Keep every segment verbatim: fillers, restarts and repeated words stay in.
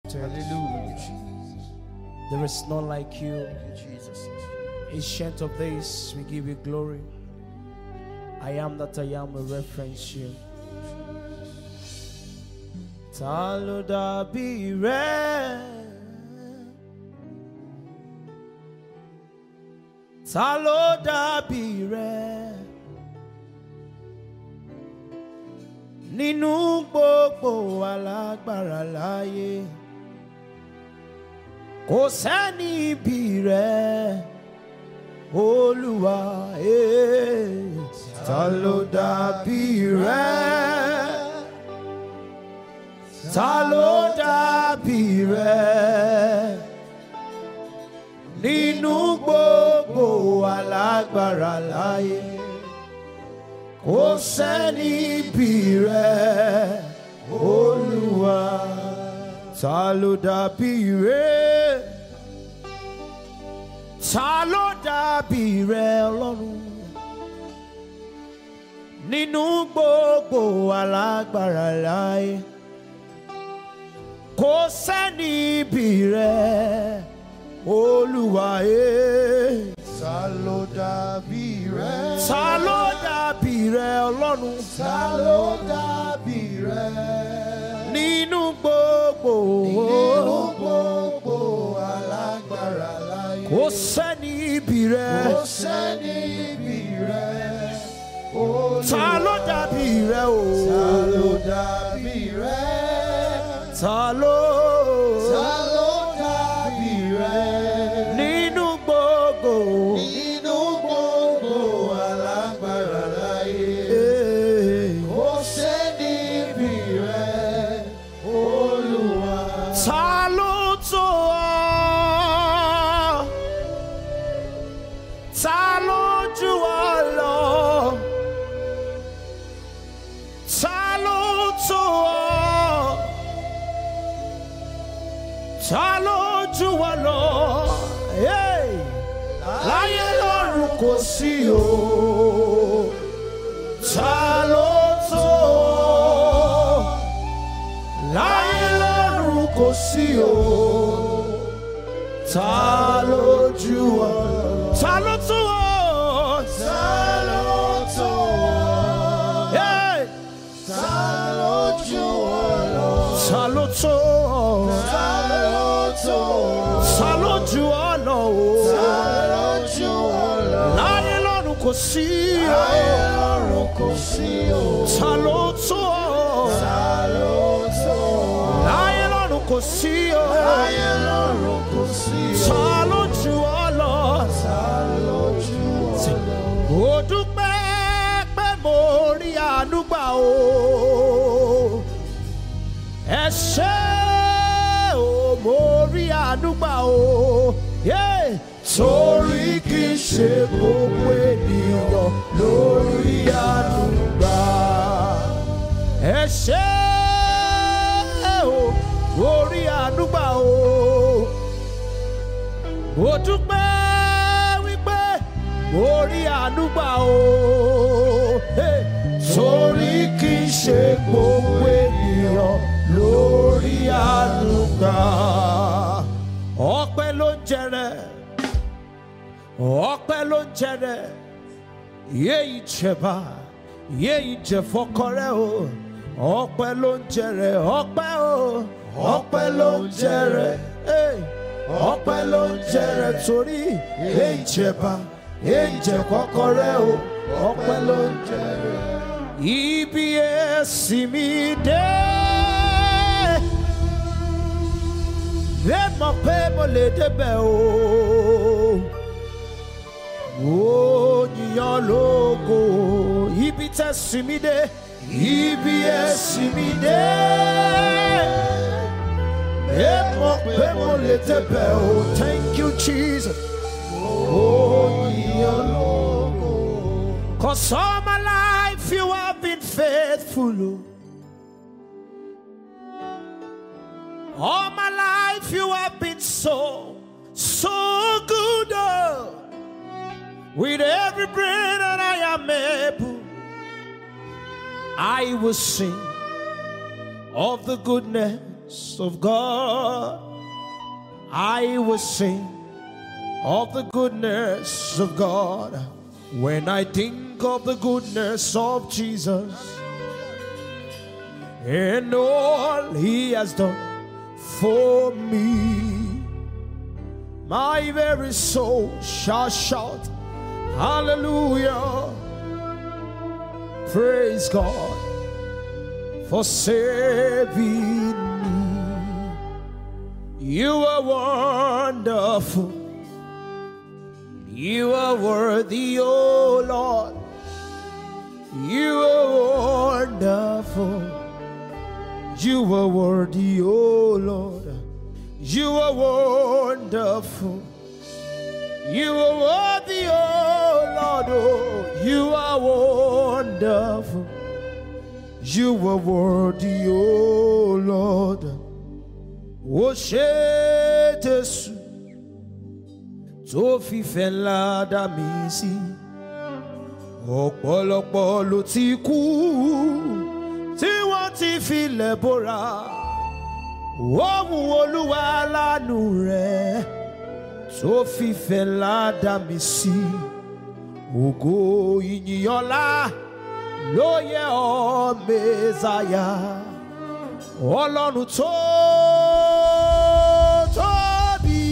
exalted. Hallelujah, Jesus. There is none like you. Thank you, Jesus. Ancient of days, we give you glory. I am that I am, we reference you. Ta ló dàbí rẹ? Ta ló dàbí rẹ? Nínú gbogbo alágbára láyé, kò sẹ́ni bí rẹ, Olúwa. Eh. Ta ló dàbí rẹ? Ta ló dàbí rẹ? Nínú gbogbo alágbára láyé, kò sẹ́ni bí rẹ, Olúwa. Ta ló dàbí rẹ? Ta ló dàbí rẹ, Ọlọ́run? Nínú gbogbo alágbára láyé, kò sẹ́ni bí rẹ, Olúwa. Eh. Ta ló dàbí rẹ? Ta ló dàbí rẹ, Ọlọ́run? Ta ló dàbí rẹ? Nínú gbogbo, Nínú gbogbo alágbára láyé, kò sẹ́ni bí rẹ. kò sẹ́ni bí rẹ, Olúwa. Ta ló dàbí rẹ o? Ta ló dàbí rẹ? Ta ló? Ta ló dàbí rẹ? Nínú gbogbo, Nínú gbogbo alágbára láyé, eh. kò sẹ́ni bí rẹ, Olúwa. Ta ló tó ọ? Ta ló jù ọ lọ? Ta ló tó ọ? Ta ló jù ọ lọ? Hey! Láyé lọ́run kò sí o. Ta ló tó ọ? Láyé lọ́run kò sí o. Ta ló jù ọ lọ? Ta ló tó ọ? Ta ló tó ọ? Hey! Ta ló jù ọ lọ? Ta ló tó ọ? Ta ló tó ọ? Ta ló jù ọ lọ o? Ta ló jù ọ lọ? Láyé lọ́run kò sí o. Láyé lọ́run kò sí o. Ta ló tó ọ? Ta ló tó ọ? Láyé lọ́run kò sí o. Láyé lọ́run kò sí o. Ta ló jù ọ lọ? Ta ló jù ọ lọ? Ó dúpẹ́ pé mo rí àánú gbà o. Ẹ ṣé o, mo rí àánú gbà o. Yeah. Torí kì í ṣe gbogbo ènìyàn lórí àánú gbà. Ẹ ṣé o, mo rí àánú gbà o. Mo dúpẹ́ wípé mo rí àánú gbà o. Hey. Torí kì í ṣe gbogbo ènìyàn lórí àánú gbà. Ọpẹ́ ló ń jẹrẹ, ọpẹ́ ló ń jẹrẹ, yé ìjẹba, yé ìjẹfọkọrẹ o. Ọpẹ́ ló ń jẹrẹ, ọpẹ́ o, ọpẹ́ ló ń jẹrẹ. Hey. Ọpẹ́ ló ń jẹrẹ torí yé ìjẹba, yé ìjẹfọkọrẹ o. Ọpẹ́ ló ń jẹrẹ. Ibi ẹ̀sìn mi dé, lè mọ̀ pé mo lè débẹ̀ o. Ó yíyan lógo, ibi tẹ̀sìn mi dé, ibi ẹ̀sìn mi dé, lè mọ̀ pé mo lè débẹ̀ o. Thank you, Jesus. Ó yíyan lógo. 'Cause all my life you have been faithful. All my life you have been so, so good. Oh. With every breath that I am able, I will sing of the goodness of God. I will sing of the goodness of God when I think of the goodness of Jesus and all He has done for me. My very soul shall shout hallelujah. Praise God for saving me. You are wonderful. You are worthy, oh Lord. You are wonderful. You are worthy, oh Lord. You are wonderful. You are worthy, oh Lord. Oh, you are wonderful. You are worthy, oh Lord. O ṣé Jésù tó fi fẹ́ ńlá dá mi sí. Ọ̀pọ̀lọpọ̀ ló ti kú tí wọ́n ti filẹ̀ bora. Ohùn Olúwa lánú rẹ̀ tó fi fẹ́ ńlá dá mi sí. Ògo ìyìn ọlá ló yẹ ọ́ Mèsáyà. Ọlọ́run tó tóbi,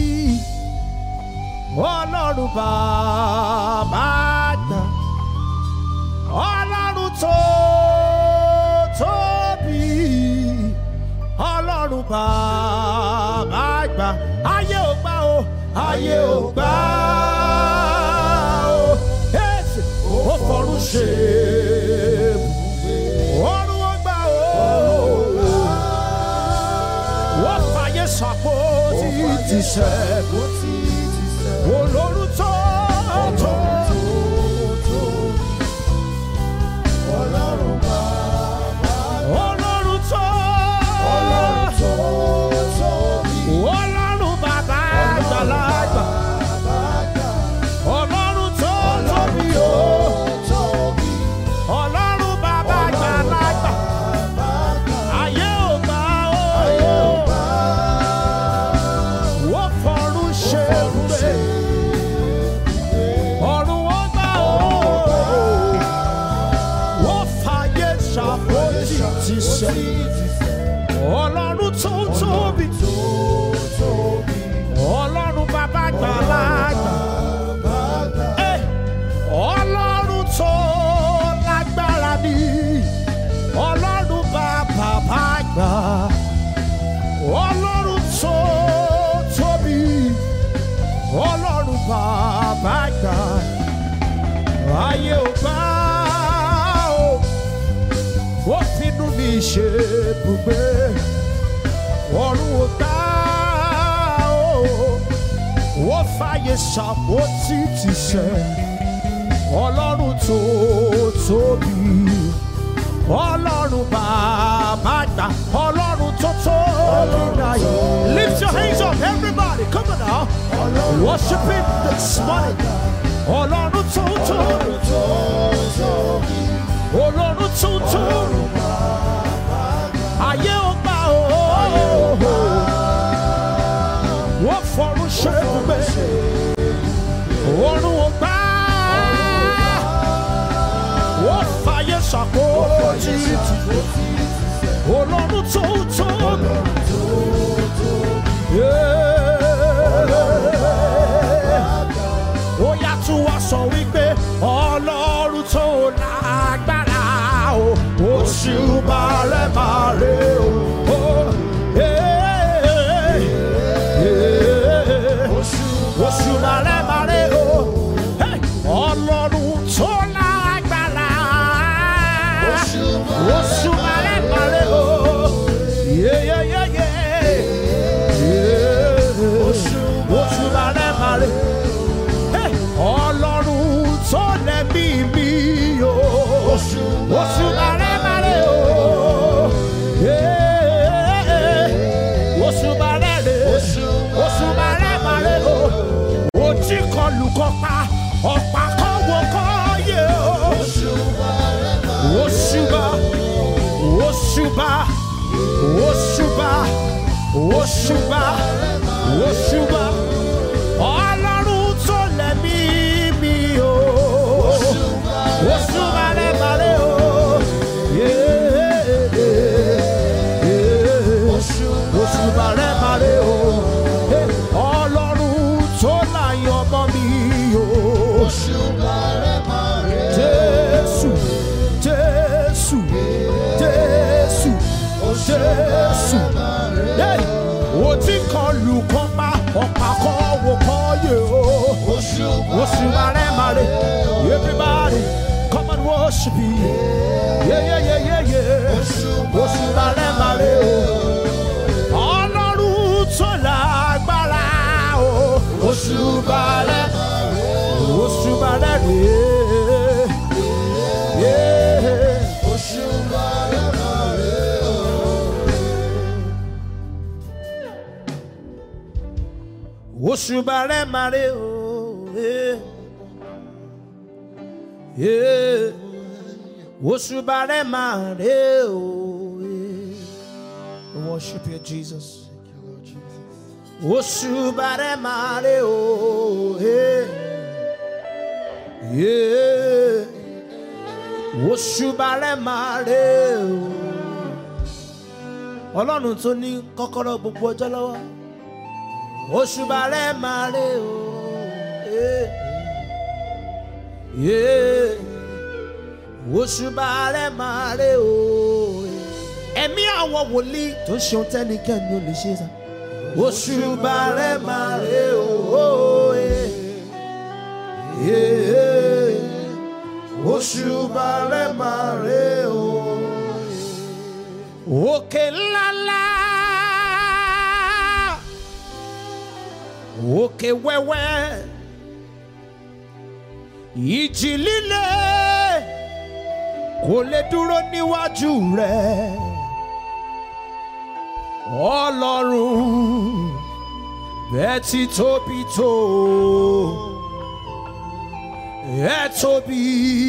Ọlọ́run bàbá àgbà. Ọlọ́run tó tóbi, Ọlọ́run bàbá àgbà. Ayé ò gbà o, ayé ò gbà o. Èsì ó fọ̀run ṣe ọ̀run ó gbà o. Wọ́n fàyè ṣàpótí ti ṣẹ́gun. Ọlọ́run tó tó. Ọlọ́run bàbá. Ọlọ́run tó. Ọlọ́run tó tóbi. Ọlọ́run bàbá àgbàlagbà. Ọlọ́run tó tóbi o. Ọlọ́run bàbá àgbàlagbà. Ayé ò gbà o. Wọ́n fọ̀run ṣe ibùgbé. Ọ̀run ó gbà o. Wọ́n fàyè ṣàpótí ti ṣe. Ọlọ́run tó tóbi. Ọlọ́run bàbá àgbàlagbà. Eh, Ọlọ́run tó lágbára ni. Ọlọ́run bàbá àgbà. Ọlọ́run tó tóbi. Ọlọ́run bàbá àgbà. Ayé ò gbà o. Ó finú mi ṣe ibùgbé. Ọ̀run ò gbà o. Ó fàyè ṣàpótí ti ṣe. Ọlọ́run tó tóbi. Ọlọ́run bàbá àgbà. Ọlọ́run tó tóbi náyé. Lift your hands up, everybody. Come on now. Worship Him this morning. Ọlọ́run tó tóbi. Ọlọ́run tó tóbi. Ayé ò gbà o. Wọ́n fọ̀run ṣe ibùgbé. Ọ̀run ò gbà. Wọ́n fàyè ṣàpótí. Ọlọ́run tó tóbi. Ó yá tún wá sọ wípé Ọlọ́run tó lágbára o. Òṣùbà rẹ̀ máa rè o. Òṣùbà rẹ̀ máa rè o. Ọlọ́run tó lágbára. Òṣùbà rẹ̀ máa rè o. Òṣùbà rẹ̀ máa rè. Ọlọ́run tó lẹ́mí mi o. Òṣùbà rẹ̀ máa rè o. Òṣùbà rẹ̀ rè. Òṣùbà rẹ̀ máa rè o. Ojí kan lù kọ́ pa, ọ̀pá kan wò kọ́ yé o. Òṣùbà, Òṣùbà, Òṣùbà. Òṣùbà, òṣùbà, Ọlọ́run tó lẹ̀mí mi o. Òṣùbà rẹ̀ màrè o. Òṣùbà rẹ̀ màrè o. Ọlọ́run tó láyọ̀ ọmọ mi o. Òṣùbà rẹ̀ màrè o. Jésù, Jésù, Jésù, Jésù. Ó ti kan lù kan pa ọ̀pá kan wò kan yè o. Òṣùbà rẹ̀ màrè. Everybody, come and worship him. Yeah, yeah, yeah, yeah, yeah. Òṣùbà rẹ̀ màrè o. Ọlọ́run tó lágbára o. Òṣùbà rẹ̀, òṣùbà rẹ̀ rè é. Òṣùbà rẹ̀ màrè o. Òṣùbà rẹ̀ màrè o. Worship you, Jesus. Òṣùbà rẹ̀ màrè o. Òṣùbà rẹ̀ màrè o. Ọlọ́run tó ní kọ́kọ́rọ́ gbogbo ọjọ́ lọ́wọ́. Òṣùbà rẹ̀ màrè o. Òṣùbà rẹ̀ màrè o. Ẹ̀mí àwọn wòlíì tó ń ṣeun tẹ́nikẹ́ni ò lè ṣe sá. Òṣùbà rẹ̀ màrè o. Òṣùbà rẹ̀ màrè o. Òkè ńláńlá, òkè wẹ́wẹ́, ìjì líle kò lè dúró níwájú rẹ̀. Ọlọ́run bẹ́ẹ̀ ti tóbi tó, ẹ tóbi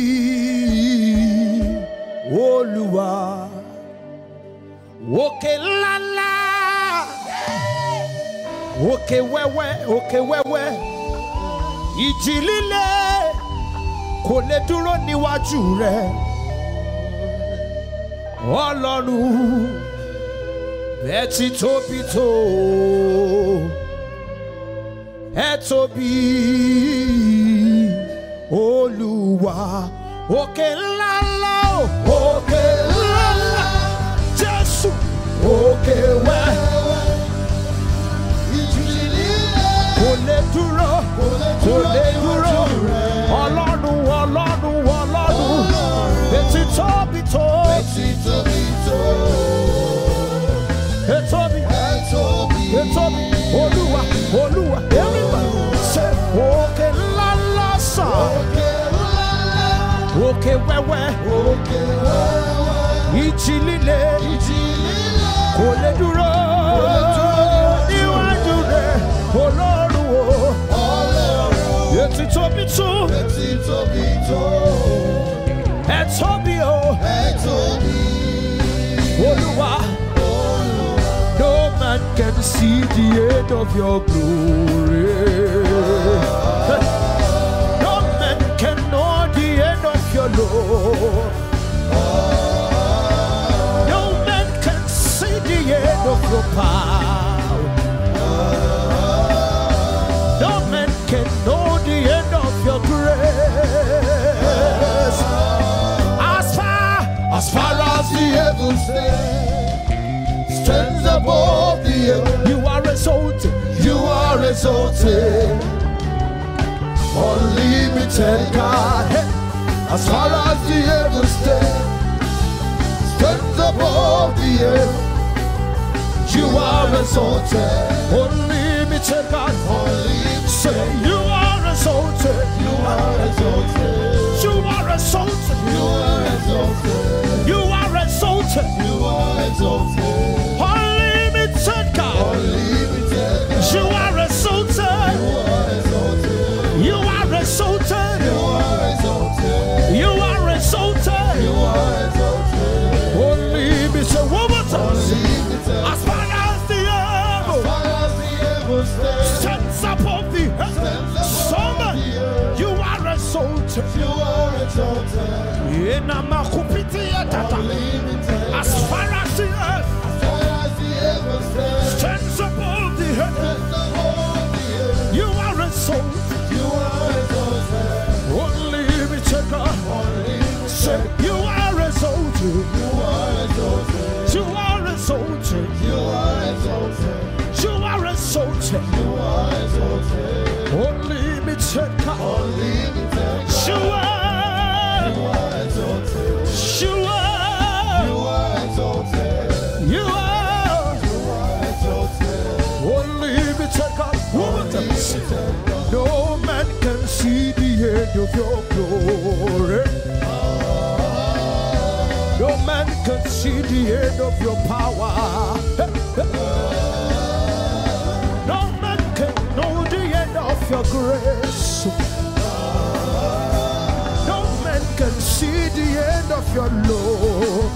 Olúwa. Òkè ńláńlá, òkè wẹ́wẹ́, òkè wẹ́wẹ́, ìjì líle kò lè dúró níwájú rẹ̀. Ọlọ́run bẹ́ẹ̀ ti tóbi tó, ẹ tóbi Olúwa. Òkè ńláńlá, òkè ńláńlá, Jésù. Òkè wẹ́wẹ́, kò lè dúró, kò lè dúró. Ọlọ́run, Ọlọ́run, Ọlọ́run, etí tóbi tó, etí tóbi tó, etóbi, etóbi, etóbi. Olúwa, Olúwa, everybody say òkè ńláńlá sàn, òkè ńláńlá, òkè wẹ́wẹ́, òkè wẹ́wẹ́, ìjì líle, ìjì líle, kò lè dúró níwájú rẹ̀. Ọlọ́run o, Ọlọ́run, etí tóbi tó, etí tóbi tó, ẹ tóbi o, ẹ tóbi Olúwa. No man can see the end of your glory. No man can know the end of your love. No man can see the end of your power. No man can know the end of your grace. As far, as far as the heavens stands above the earth, you are exalted, you are exalted, unlimited God. As far as the heavens stands above the earth, you are exalted, unlimited God. Say you are exalted, you are exalted, you are exalted, you are exalted, you are exalted, you are exalted, unlimited God. You are exalted, you are exalted, you are exalted, you are exalted. Unlimited, one more time. As far as the earth Stands above the earth. Somebody, you are exalted. You are exalted. As far as the earth As the heavens stand, stands above the earth, stands above the earth. you are exalted. You are exalted. Unlimited God. Unlimited. Say, you are exalted. You are exalted. You are exalted. You are exalted. You are exalted. You are exalted. Unlimited God. Unlimited. You are. You are exalted. You are. You are exalted. You are. You are exalted. Unlimited God. Unlimited. No man can see the end of your glory. No man can see the end of your power. No man can know the end of your grace. No man can see the end of your love.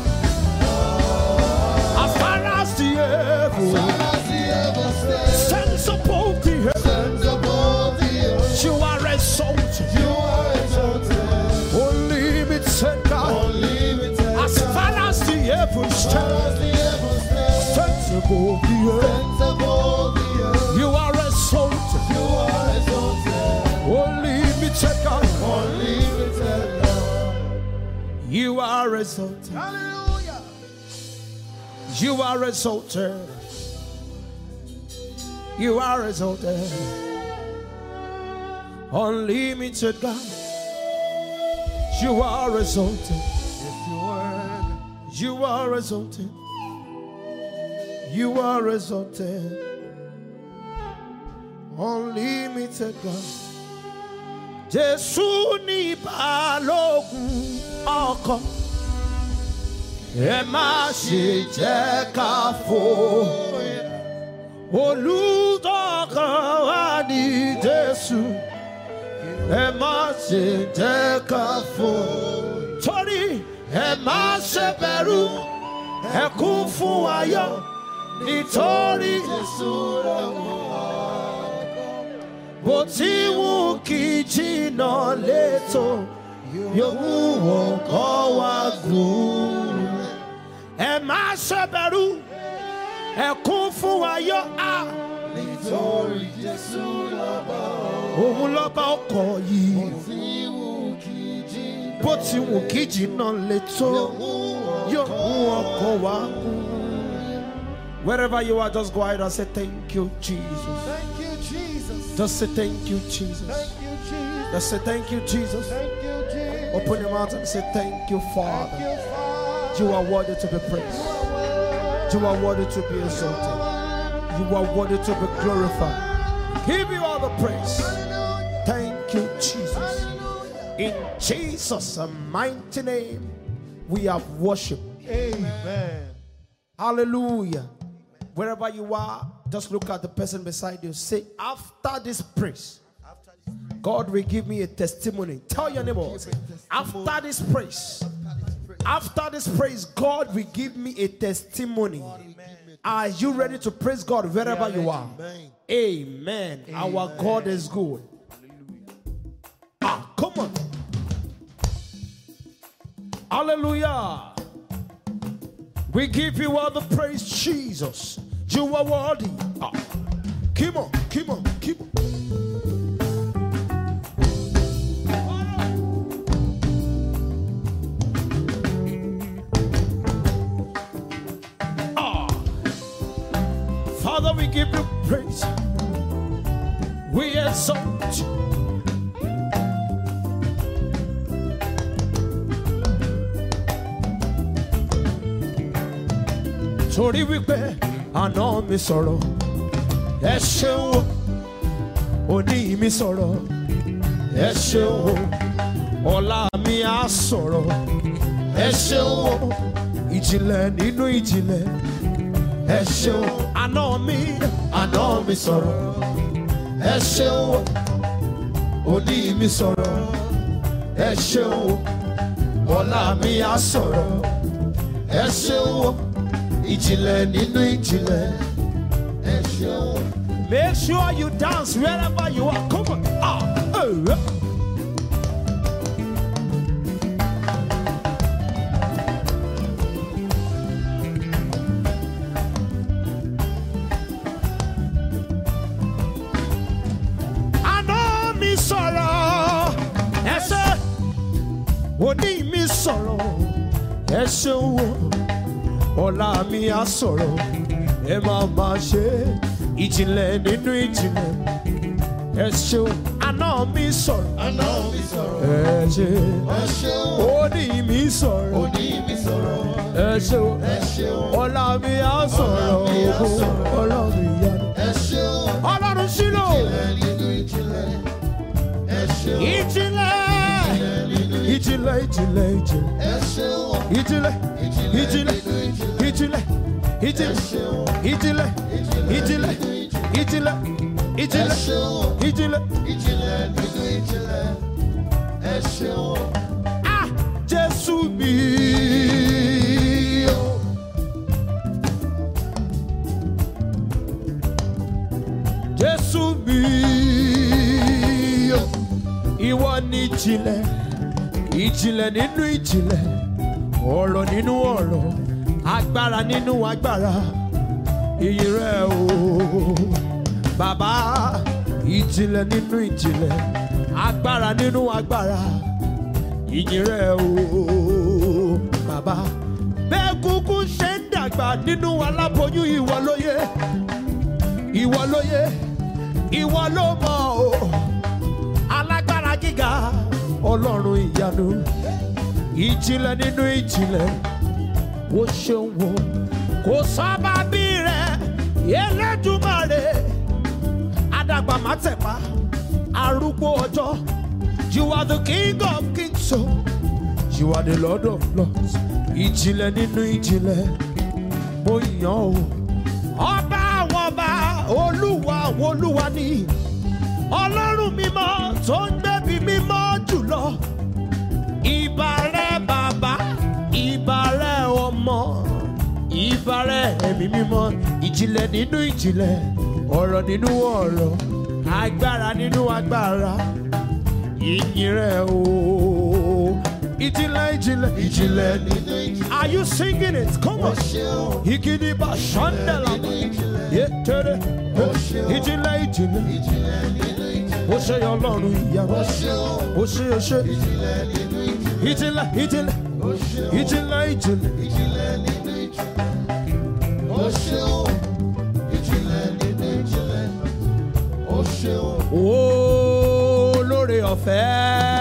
As far as the heaven As the heavens stand, stands above the earth, stands above the earth. you are exalted. You are exalted. Unlimited God. Unlimited. As far as the heavens stand, As the heavens stand, stands above the earth, stands above the earth. you are exalted. You are exalted. Unlimited God. Unlimited God. You are exalted. Hallelujah. You are exalted. You are exalted. Unlimited God. You are exalted. Yes, you are. You are exalted. You are exalted. Unlimited God. Jésù ní balógun ọkọ̀. Ẹ má ṣe jẹ́ ká fòyà. Olùtọ́kàn wa ní Jésù. Ẹ má ṣe jẹ́ ká fòyà. Torí ẹ má ṣe bẹ̀rù. Ẹ kún fún ayọ̀. Nítorí Jésù lọ́wọ́. bó ti wù kí jìnnà létò. Yóò mú ọkọ̀ wa gùn. Ẹ má ṣe bẹ̀rù. Ẹ kún fún ayọ̀. Ah. Nítorí Jésù lọ́wọ́. Òun lọ́ba ọkọ̀ yìí. Tí wù kí jìnnà. Bó ti wù kí jìnnà létò. Yóò mú ọkọ̀ wa gùn. Wherever you are, just go ahead and say thank you, Jesus. Thank you, Jesus. Just say thank you, Jesus. Thank you, Jesus. Just say thank you, Jesus. Thank you, Jesus. Open your mouth and say thank you, Thank Father. you, Father. You are worthy to be praised. You are worthy to be exalted. You are worthy to be glorified. Give you all the praise. Thank you, Jesus. In Jesus' mighty name, we have worshiped. Amen. Hallelujah. Wherever you are, just look at the person beside you. Say, after this praise, God will give me a testimony. Tell your neighbors, after this praise, after this praise, God will give me a testimony. Are you ready to praise God wherever you are? Amen. Our God is good. Ah, come on. Hallelujah. We give you all the praise, Jesus. You are worthy. Ah. Come on, come on, keep on. Ah. Father, we give you praise. We exalt you. Torí wípé àná mi sọ̀rọ̀, ẹ ṣeun o, òní mi sọ̀rọ̀, ẹ ṣeun o, ọ̀la mi á sọ̀rọ̀, ẹ ṣeun o, ìjìnlẹ̀ nínú ìjìnlẹ̀, ẹ ṣeun o, àná mi, àná mi sọ̀rọ̀, ẹ ṣeun o, òní mi sọ̀rọ̀, ẹ ṣeun o, ọ̀la mi á sọ̀rọ̀, ẹ ṣeun o. Ìjìnlẹ̀ nínú ìjìnlẹ̀, ẹ ṣeun. Make sure you dance wherever you are. Come on. Ah, uh, Àná mi sọ̀rọ̀, ẹ ṣé. Òní mi sọ̀rọ̀, ẹ ṣeun o. Ọ̀la mi á sọ̀rọ̀, ẹ máa máa ṣe ìjìnlẹ̀ nínú ìjìnlẹ̀. Ẹ ṣeun, àná mi sọ̀rọ̀, Àná mi sọ̀rọ̀, ẹ ṣé. ẹ ṣeun. Òní mi sọ̀rọ̀, Òní mi sọ̀rọ̀, ẹ ṣeun. ẹ ṣeun. Ọ̀la mi á sọ̀rọ̀, mi á sọ̀rọ̀. Ọlọ́run ìyanu. Ẹ ṣeun. Ọlọ́run sílò. Ìjìnlẹ̀ nínú ìjìnlẹ̀. Ẹ ṣeun. Ìjìnlẹ̀, ìjìnlẹ̀, ìjìnlẹ̀, ìjìnlẹ̀. Ẹ ṣeun. Ìjìnlẹ̀, ìjìnlẹ̀, ìjìnlẹ̀, ìjìnlẹ̀, ìjìnlẹ̀, ìjìnlẹ̀, ìjìnlẹ̀, ìjìnlẹ̀, ìjìnlẹ̀. Ìjìnlẹ̀ nínú ìjìnlẹ̀. Ẹ ṣeun. Ah, Jésù mi o. Jésù mi o. Ìwọ ni ìjìnlẹ̀, ìjìnlẹ̀ nínú ìjìnlẹ̀, ọ̀rọ̀ nínú ọ̀rọ̀, agbára nínú agbára. Ìyìn rẹ o, bàbá. Ìjìnlẹ̀ nínú ìjìnlẹ̀, agbára nínú agbára. Ìyìn rẹ o, bàbá. Bẹ́ẹ̀ kúkú ṣe ń dàgbà nínú aláboyún, ìwọ lóye, ìwọ lóye, ìwọ ló mọ̀ o. Alágbára gíga, Ọlọ́run ìyanu. Ìjìnlẹ̀ nínú ìjìnlẹ̀, ó ṣeun wo. Kò sábà bí rẹ̀, Elédùmarè. Adàgbà má tẹ̀pá, arúgbó ọjọ́. You are the King of kings, so you are the Lord of lords. Ìjìnlẹ̀ nínú ìjìnlẹ̀, mo yàn o. Ọba àwọn ọba, Olúwa àwọn olúwa ni. Ọlọ́run mímọ́ tó ń gbébi mímọ́ jùlọ. Ìbà rẹ bàbá, ìbà rẹ ọmọ, ìbà rẹ ẹ̀mí mímọ́. Ìjìnlẹ̀ nínú ìjìnlẹ̀, ọ̀rọ̀ nínú ọ̀rọ̀, agbára nínú agbára. Ìyìn rẹ o. Ìjìnlẹ̀ ìjìnlẹ̀, Ìjìnlẹ̀ nínú ìjìnlẹ̀. are you singing it? Come Ẹ on. ṣeun. Ikidiba Shandela. Nínú ìjìnlẹ̀. Yetere. Ó ṣeun. Ìjìnlẹ̀ ìjìnlẹ̀. Ìjìnlẹ̀ nínú ìjìnlẹ̀. Ó ṣe Ọlọ́run ìyanu. Ó ṣeun. Ó ṣe ó ṣe. Ìjìnlẹ̀ nínú ìjìnlẹ̀. Ìjìnlẹ̀ ìjìnlẹ̀. Ó ṣeun. Ìjìnlẹ̀ ìjìnlẹ̀. Ìjìnlẹ̀ nínú ìjìnlẹ̀. Ó ṣeun. Ìjìnlẹ̀ nínú ìjìnlẹ̀. Ó ṣeun. Olóore ọ̀fẹ́.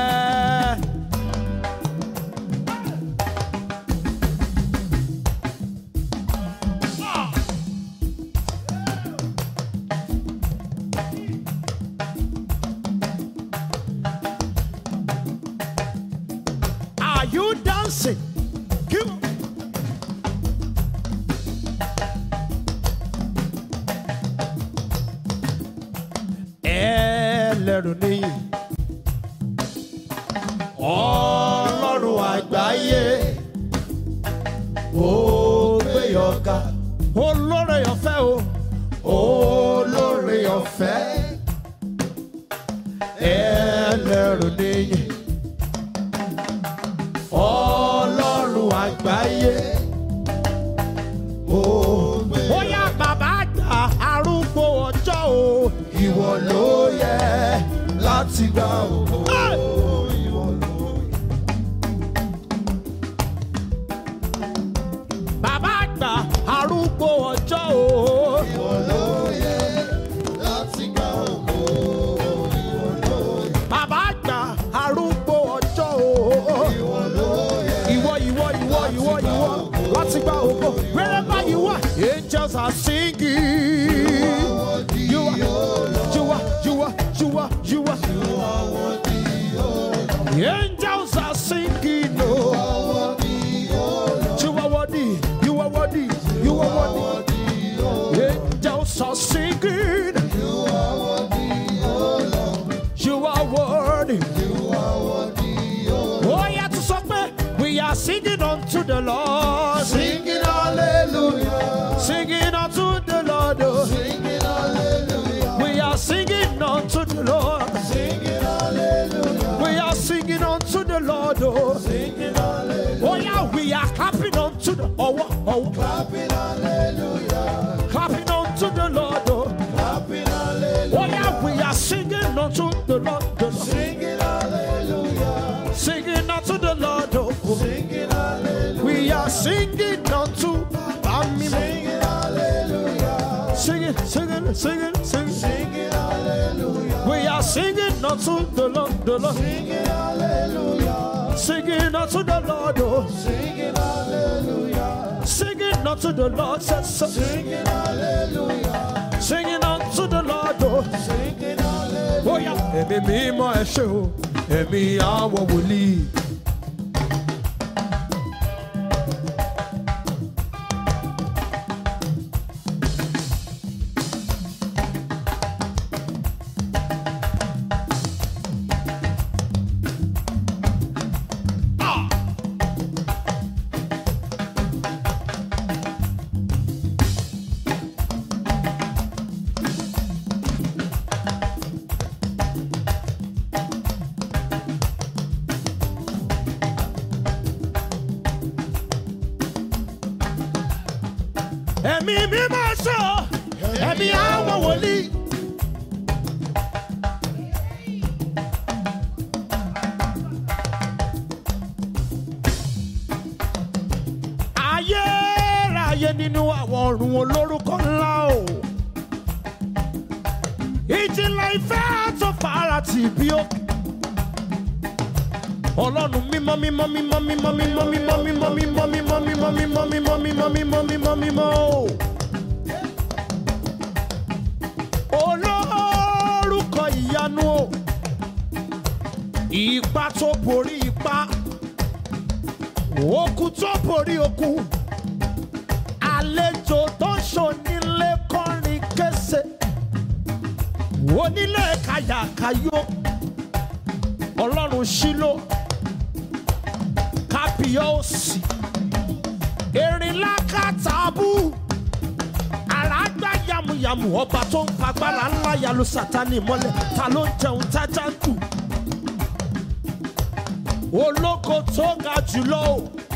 Are you dancing? Come on. Ẹlẹ́rù ni Ọlọ́run àgbáyé, ó gbé ọ̀gá. Olóore ọ̀fẹ́ o, olóore ọ̀fẹ́. Ẹlẹ́rù ni Ọlọ́run àgbáyé, ó gbé. Bóyá bàbá àgbà arúgbó ọjọ́ o, ìwọ ló yẹ láti gba ògo. Ìwọ ló yẹ. Bàbá àgbà arúgbó ọjọ́ o, Ìwọ ló yẹ láti gba ògo. Ìwọ ló yẹ. bàbá àgbà arúgbó ọjọ́ o. Ìwọ ló yẹ. Ìwọ, ìwọ, ìwọ, ìwọ, ìwọ, láti gba ògo. Wherever you are, angels are singing. You are, you are, you are, you are, you are. Angels are singing. Oh, you are worthy, you are worthy, you are worthy. Angels are singing. You are worthy. Oh, yeah, to suffer. We are singing unto the Lord. Singing hallelujah. Singing unto the Lord. Oh. Singing hallelujah. unto the ọwọ́ ọwọ́. Clapping hallelujah. Clapping unto the Lord. Oh, Clapping hallelujah. oh yeah, we are singing unto the Lord. The Lord. Singing hallelujah. Singing unto the Lord. Oh, Singing hallelujah. we are singing unto Amim. Singing hallelujah. Singing, singing, singing, singing. Singing hallelujah. We are singing unto the Lord. The Lord. Singing hallelujah. Singing unto the Lord. Oh, Singing hallelujah. singing unto the Lord. Says, so. Singing hallelujah. Singing unto the Lord. Oh, Singing hallelujah. oh yeah. Èmi mímọ́ ẹ ṣé o, èmi àwọn wòlíì. Ẹ̀mí mímọ́ ẹ ṣé o, èmi àwọn wòlíì. Ayérayé nínú àwọn ọ̀run olórúkọ ńlá o. Ìjìnlẹ̀ ìfẹ́ tó fara tì bí òkè. Ọlọ́run mímọ́ mímọ́ mímọ́ mímọ́ mímọ́ mímọ́ mímọ́ mímọ́ mímọ́ mímọ́ mímọ́ mímọ́ mímọ́ mímọ́ mímọ́ mímọ́ o. Olórúkọ ìyanu o. Ipá tó borí ipá. Òkú tó borí òkú. Àlejò tó ṣonílé kọrin kése. Onílé kàyàkàyò. Ọlọ́run Ṣílò. Kábíyèsí. Erinlá kàtàbù. Àràgbá yàmùyàmù ọba tó ń fagbára ńlá yalu Sátánì mọ́lẹ̀. Ta ló ń jẹun tájá ń dù? Ológo tó ga jùlọ o.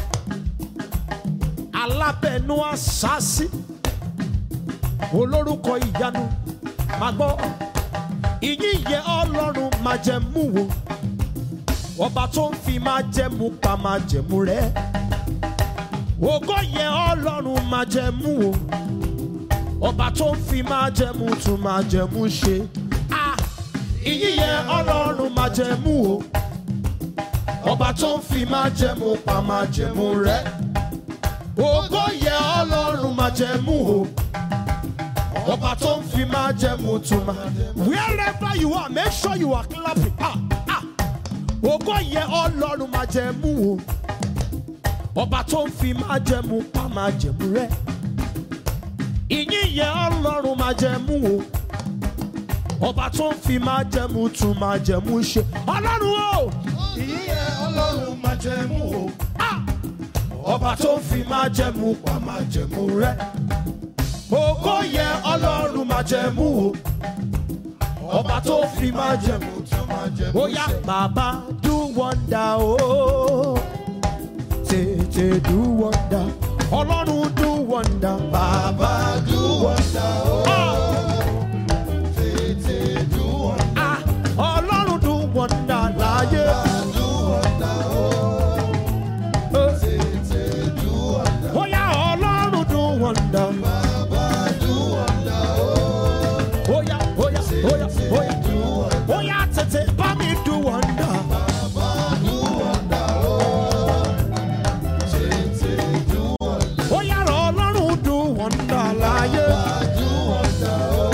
Alábẹ̀nú àṣàsí. Olórúkọ ìyanu. Màá gbọ́. Ìyìn yẹ Ọlọ́run májẹ̀mú wo. Ọba tó ń fi májẹ̀mú pa májẹ̀mú rẹ̀. Ògo yẹ Ọlọ́run májẹ̀mú wo. Ọba tó ń fi májẹ̀mú tún májẹ̀mú ṣe. Ah! Ìyìn yẹ Ọlọ́run májẹ̀mú wo. Ọba tó ń fi májẹ̀mú pa májẹ̀mú rẹ̀. Ògo yẹ Ọlọ́run májẹ̀mú wo. Ọba tó ń fi májẹ̀mú tún májẹ̀mú. Wherever you are, make sure you are clapping. Ah! Ah! Ògo yẹ Ọlọ́run májẹ̀mú wo. Ọba tó ń fi májẹ̀mú pa májẹ̀mú rẹ̀. Ìyìn yẹ Ọlọ́run májẹ̀mú wo. Ọba tó ń fi májẹ̀mú tún májẹ̀mú ṣe. Ọlọ́run o. Ìyìn yẹ Ọlọ́run májẹ̀mú o. Ah! Ọba tó ń fi májẹ̀mú pa májẹ̀mú rẹ̀. Ògo yẹ Ọlọ́run májẹ̀mú wo. Ọba tó ń fi májẹ̀mú. Májẹ̀mú Ó yá bàbá do wonder o. Tètè do wonder. Ọlọ́run do wonder. Bàbá do wonder o. Ah! Tètè do wonder. Ah! Ọlọ́run do wonder láyé. Bàbá do wonder o. Tètè do wonder. Ó yá Ọlọ́run do wonder. Bàbá do wonder o. Ó yá ó yá ó yá ó yá. Do wonder. Ó yá tètè bá mi do wonder. Bàbá do wonder o. Tètè do wonder. Ó yá Ọlọ́run do wonder láyé. Bàbá do wonder o.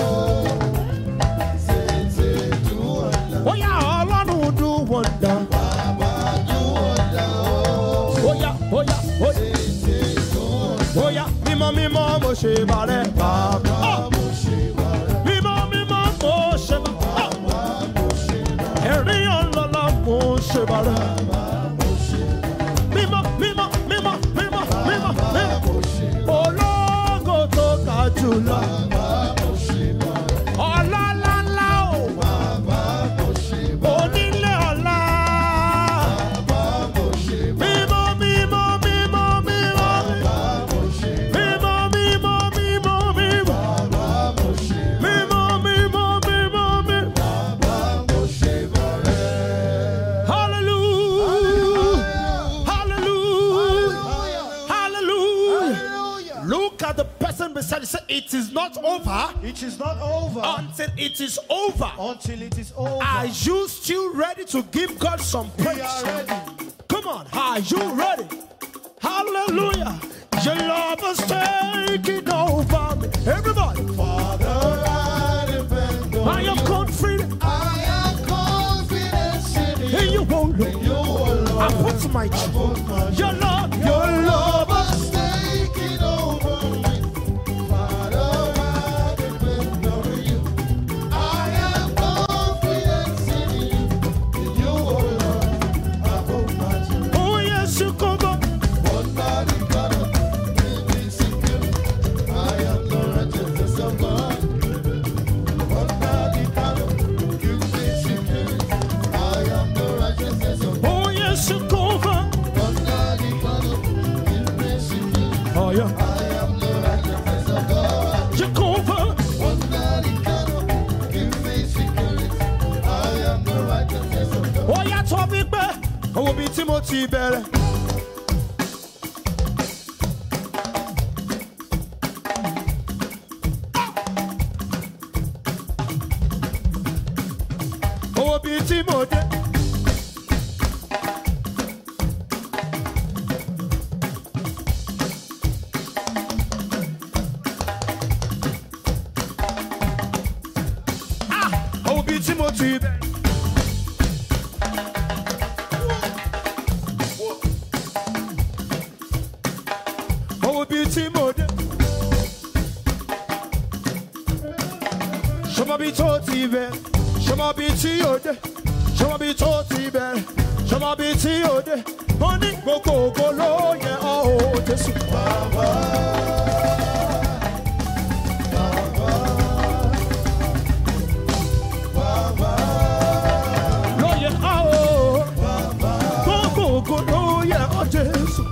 Tètè do wonder. Ó yá Ọlọ́run do wonder. Bàbá do wonder o. Ó yá ó yá ó yá. Tètè do wonder. Ó yá mímọ́ mímọ́ mo ṣe bàrẹ̀ bàbá. Bàbá mo ṣe bàrẹ̀. Mímọ́ mímọ́ mo ṣe bàrẹ̀. Bàbá mo ṣe bàrẹ̀. Ẹ̀rín ọlọ́lá mo ṣe bàrẹ̀. Bàbá mo ṣe bàrẹ̀. Mímọ́ mímọ́ mímọ́ mímọ́ mímọ́ Bàbá mímọ́. mo ṣe bàrẹ̀. Ológo tó ga jùlọ. Bàbá mo ṣe bàrẹ̀. Ọlọ́lá ńlá o. Bàbá mo ṣe bàrẹ̀. Onílé ọlá. Bàbá mo ṣe bàrẹ̀. Mímọ́ mímọ́ mímọ́ mímọ́. Bàbá not over It is not over until it is over. until it is over. Are you still ready to give God some We praise? are ready. Come on, are you ready? Hallelujah. Your love has taken over me. Everybody, Father, I depend on I am you. confident I am confident in you. in you, oh Lord. You alone. I put my trust. Put my Your love, Your love has taken over me. Father, I depend on you. I am confident in you. In you, oh Lord, I put my trust. oh yes, you cover. One body cannot give me security. I am the righteousness of God. One body cannot give me security. I am the righteousness of God. Oh yes, you cover. One body cannot give me security. Oh yeah, I am the righteousness of God. you cover. One body cannot give me security. I am the righteousness of God. Oh yeah, tó bí pé owó bíi tí mo ti bẹ̀rẹ̀. Owó bíi tí mo dé. Ah, owó bíi tí mo ti bẹ̀rẹ̀. Owó bíi tí mo dé. Ṣọmọ bíi tó ti bẹ̀rẹ̀. Ṣọmọ bíi tí yóò dé. Ṣọmọ bíi tó ti bẹ̀rẹ̀. Ṣọmọ bíi tí yóò dé. Mo ní gbogbo ògo ló yẹ ọ́ o Jésù. Ló yẹ ọ́ o. Gbogbo ògo ló yẹ ọ́ Jésù.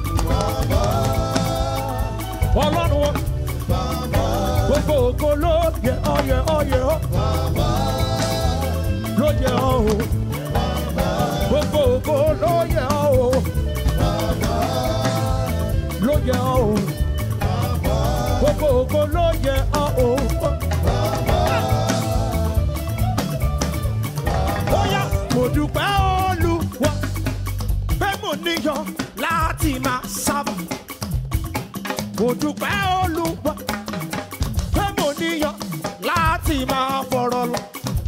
Ọlọ́run o. Gbogbo ògo ló yẹ ọ́ yẹ ọ́ yẹ ọ́. Ló yẹ ọ́ o. Gbogbo ògo ló yẹ ọ́ o. Ló yẹ ọ́ o. Gbogbo ògo ló yẹ ọ́ o. Bóyá mo dúpẹ́ Olúwa pé mo níyàn láti máa sábà. Mo dúpẹ́ Olúwa pé mo níyàn láti máa fọ̀rọ̀ lọ.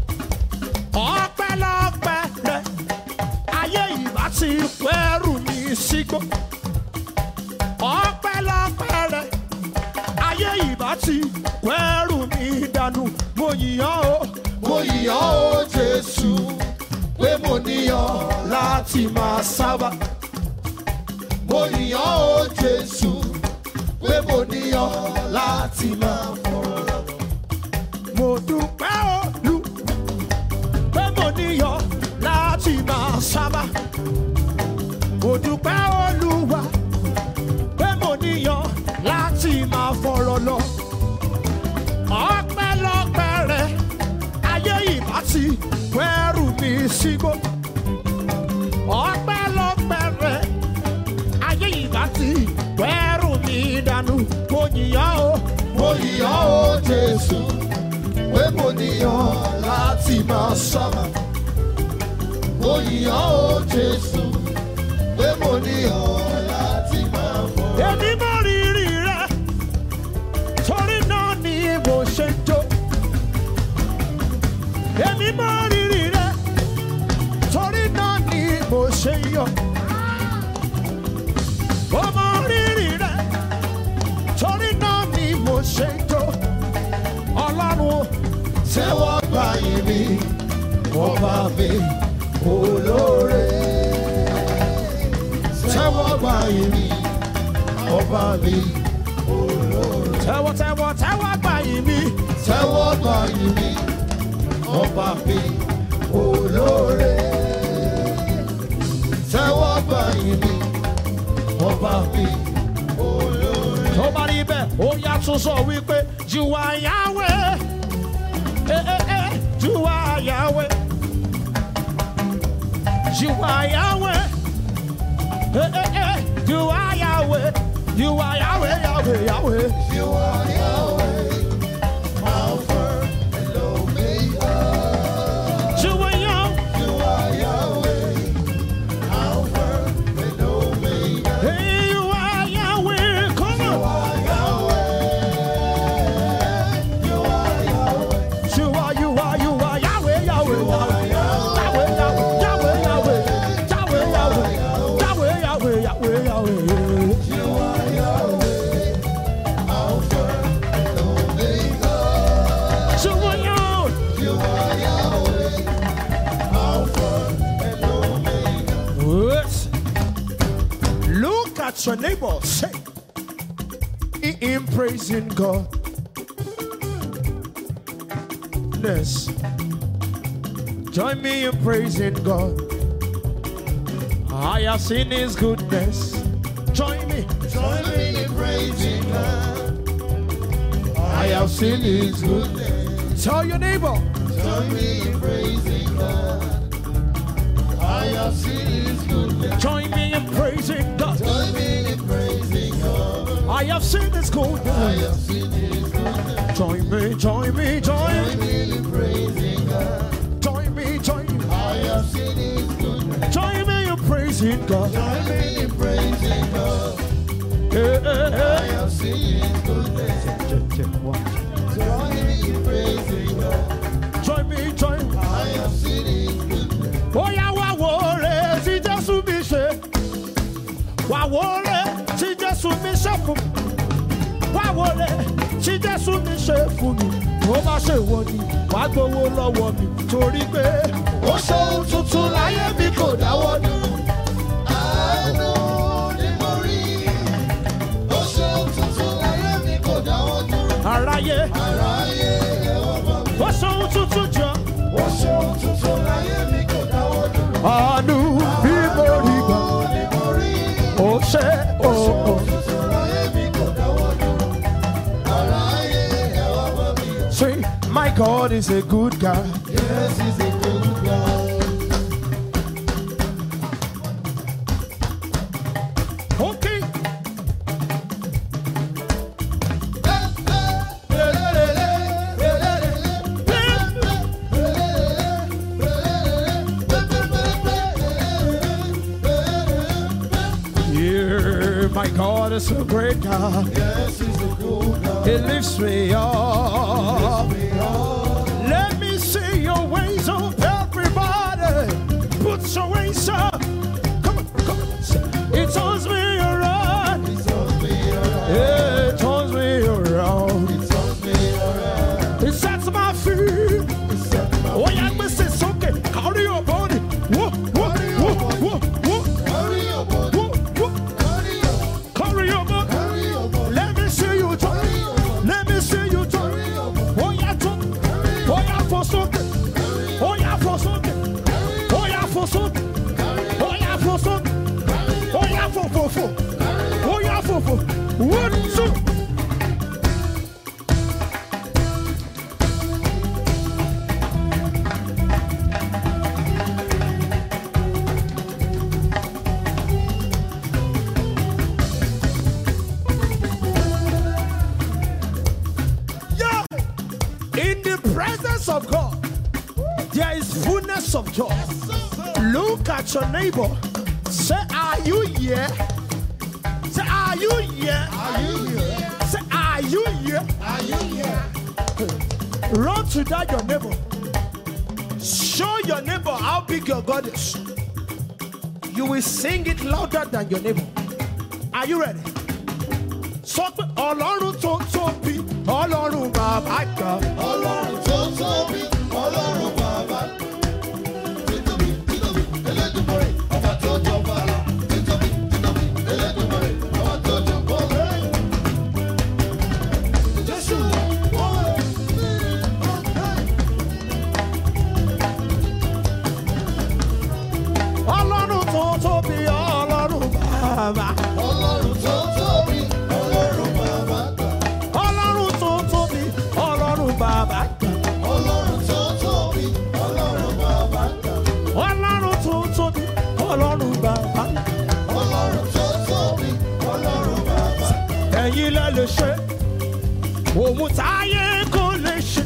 Ọpẹ́lọpẹ́ rẹ ayé ìbá ti pẹ́rù mi sígbó. Ọpẹ́lọpẹ́ rẹ ayé ìbá ti pẹ́rù mi dànù. Mo yìnyán o, Mo yìnyán o Jésù pé mo níyàn láti máa sábà. Mo yìnyán o Jésù pé mo níyàn láti máa fọ̀rọ̀. Mo dúpẹ́ Olú pé mo níyàn láti máa sábà. Mo dúpẹ́ Olúwa pé mo níyàn láti máa fọ̀rọ̀ lọ. Ọpẹ́lọpẹ́ rẹ ayé ìbá ti pẹ́rù mi sígbó. Ọpẹ́lọpẹ́ rẹ ayé ìbá ti pẹ́rù mi dànù. Mo yìnyán o. Mo yìnyán o Jésù pé mo níyàn láti máa sábà. Mo yìnyán o Jésù pé mo níyàn láti máa fọ̀rọ̀. Èmi mọ rírì rẹ, torí náà ni mo ṣe ń jó. Èmi mọ rírì rẹ, torí náà ni mo ṣe ń yọ̀. Mo mọ rírì rẹ, torí náà ni mo ṣe ń jó. Ọlọ́run Tẹ́wọ́ gbà yìn mí, ọba mi olóore. Tẹ́wọ́ gbà yìn mí, ọba mi olóore. tẹ́wọ́ tẹ́wọ́ tẹ́wọ́ gbà yìn mí. Tẹ́wọ́ gbà yìn mí, ọba mi olóore. Tẹ́wọ́ gbà yìn mí, ọba mi olóore. Tó bá rí bẹ́ẹ̀, ó yá tún sọ wípé you are Yahweh. Eh, eh, eh, you are Yahweh. You are Yahweh. Eh, eh, eh, you are Yahweh. You are Yahweh, Yahweh, Yahweh. You are Yahweh. Yahweh, Alpha and Omega. Yes. Look at your neighbor. Say, in praising God. Yes. Join me in praising God. I have seen His goodness. Join me. Join me in praising God. I have seen His goodness. Tell your neighbor. Join me in praising God. I have seen His goodness. Join me in praising God. Join me in praising God. I have seen His I goodness. have seen His goodness. Join me, join me, join Join me. me in praising God. Join me, join me. I have seen His goodness. Join me in praising God. Join me in praising God. Yeah. I have seen His goodness. Join me in praising God. Join me, join me. I have seen His goodness. Oh yeah, wa wore ti Jesu mi ṣe. Wa wore ti Jesu mi ṣe fún mi. Wa wore ti Jesu mi ṣe fún mi. Ó bá ṣe wọ ni, wàá gbowó lọ́wọ́ mi. Torí pé Ó ṣe ohun tuntun láyé mi kò dáwọ́ dúró. Àánú ni mo rí. Ó ṣe ohun tuntun láyé mi kò dáwọ́ dúró. aráyé Aráyé ẹ wá bá mi. ó ṣe ohun tuntun jọ. Ó ṣe ohun tuntun láyé mi kò dáwọ́ dúró. Àánú bí mo rí gbà. Àánú ni mo rí. Ó ṣe Ó ṣe òkò. ohun tuntun láyé mi kò dáwọ́ dúró. Aráyé ẹ wá bá mi. See, my God is a good God. Yes, He's a good God. Okay. Yeah, my God is a great God. Yes, He's a good God. He lifts me up. We are. Let me see your ways up, everybody. Put your ways up. Come on, come on. It turns me around. He turns me around. Yeah, it turns me around. He turns me around. It sets my feet. He set my Oh, yeah, but it's okay. Carry your body. Whoa, whoa, whoa, whoa, whoa, Carry your body. whoa, whoa. Carry your Carry your body. Carry your body. Let me see you jump. Carry your body. Let me see you jump. Carry your body. Oh, yeah, jump. Oh, yeah, for something. Oh, yeah, for something. Oh, yeah, for something. Oh, yeah, for something. Oh, yeah, for, for, for. Oh, yeah, for, for. One, two. Yeah. In the presence of God, there is fullness of joy. Look at your neighbor. Say, are you here? Say, are you here? Are you here? Say, are you here? Are you here? Run to that your neighbor. Show your neighbor how big your God is. You will sing it louder than your neighbor. Are you ready? Sọ pé Ọlọ́run tó tóbi, Ọlọ́run bàbá kan. Ọlọ́run tó tóbi, Ọlọ́run bàbá. Títóbi, títóbi, Elédùmarè, ọba tó jọba lọ. Títóbi, títóbi, Elédùmarè, ọba tó jọba lọ. Jésù, wọ́n ní ọ̀kẹ́. Ọlọ́run tó tóbi, Ọlọ́run bàbá. Ọlọ́run tó tóbi, Ọlọ́run bàbá. Ọlọ́run tó tóbi, Ọlọ́run bàbá. Ọlọ́run tó tóbi, Ọlọ́run bàbá. Ọlọ́run tó tóbi, Ọlọ́run bàbá. Ọlọ́run tó tóbi, Ọlọ́run bàbá. Ẹ̀yin lẹ lè ṣe, òun táyé kò lè ṣe.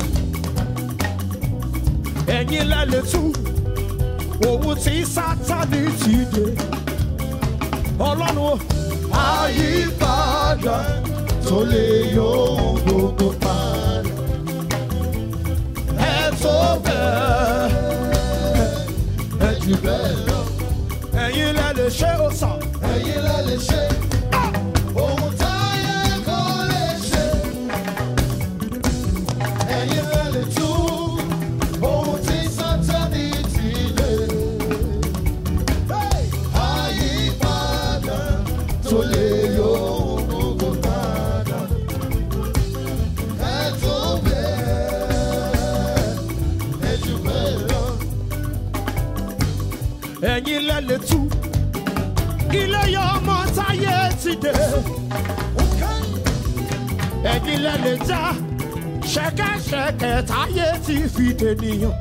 Ẹ̀yin lẹ lè tú, òun tí Sátánì ti dè. Ọlọ́run o, Àyípadà tó lè yọ ohun gbogbo padà. ẹ tó bẹ́ẹ̀. Ẹ jù bẹ́ẹ̀ lọ, Ẹ̀yin lẹ lè ṣe ó sàn. ẹ̀yin lẹ lè ṣe. Ohun táyé kò lè ṣe. Ẹ̀yin lẹ lè tú, ẹ̀yin lẹ́lẹ̀ tú ilé yọ ọmọ táyé ti dé ẹ̀yin lẹ́lẹ̀ já ṣẹ̀kẹ̀ṣẹ̀kẹ̀ táyé ti fi dènìyàn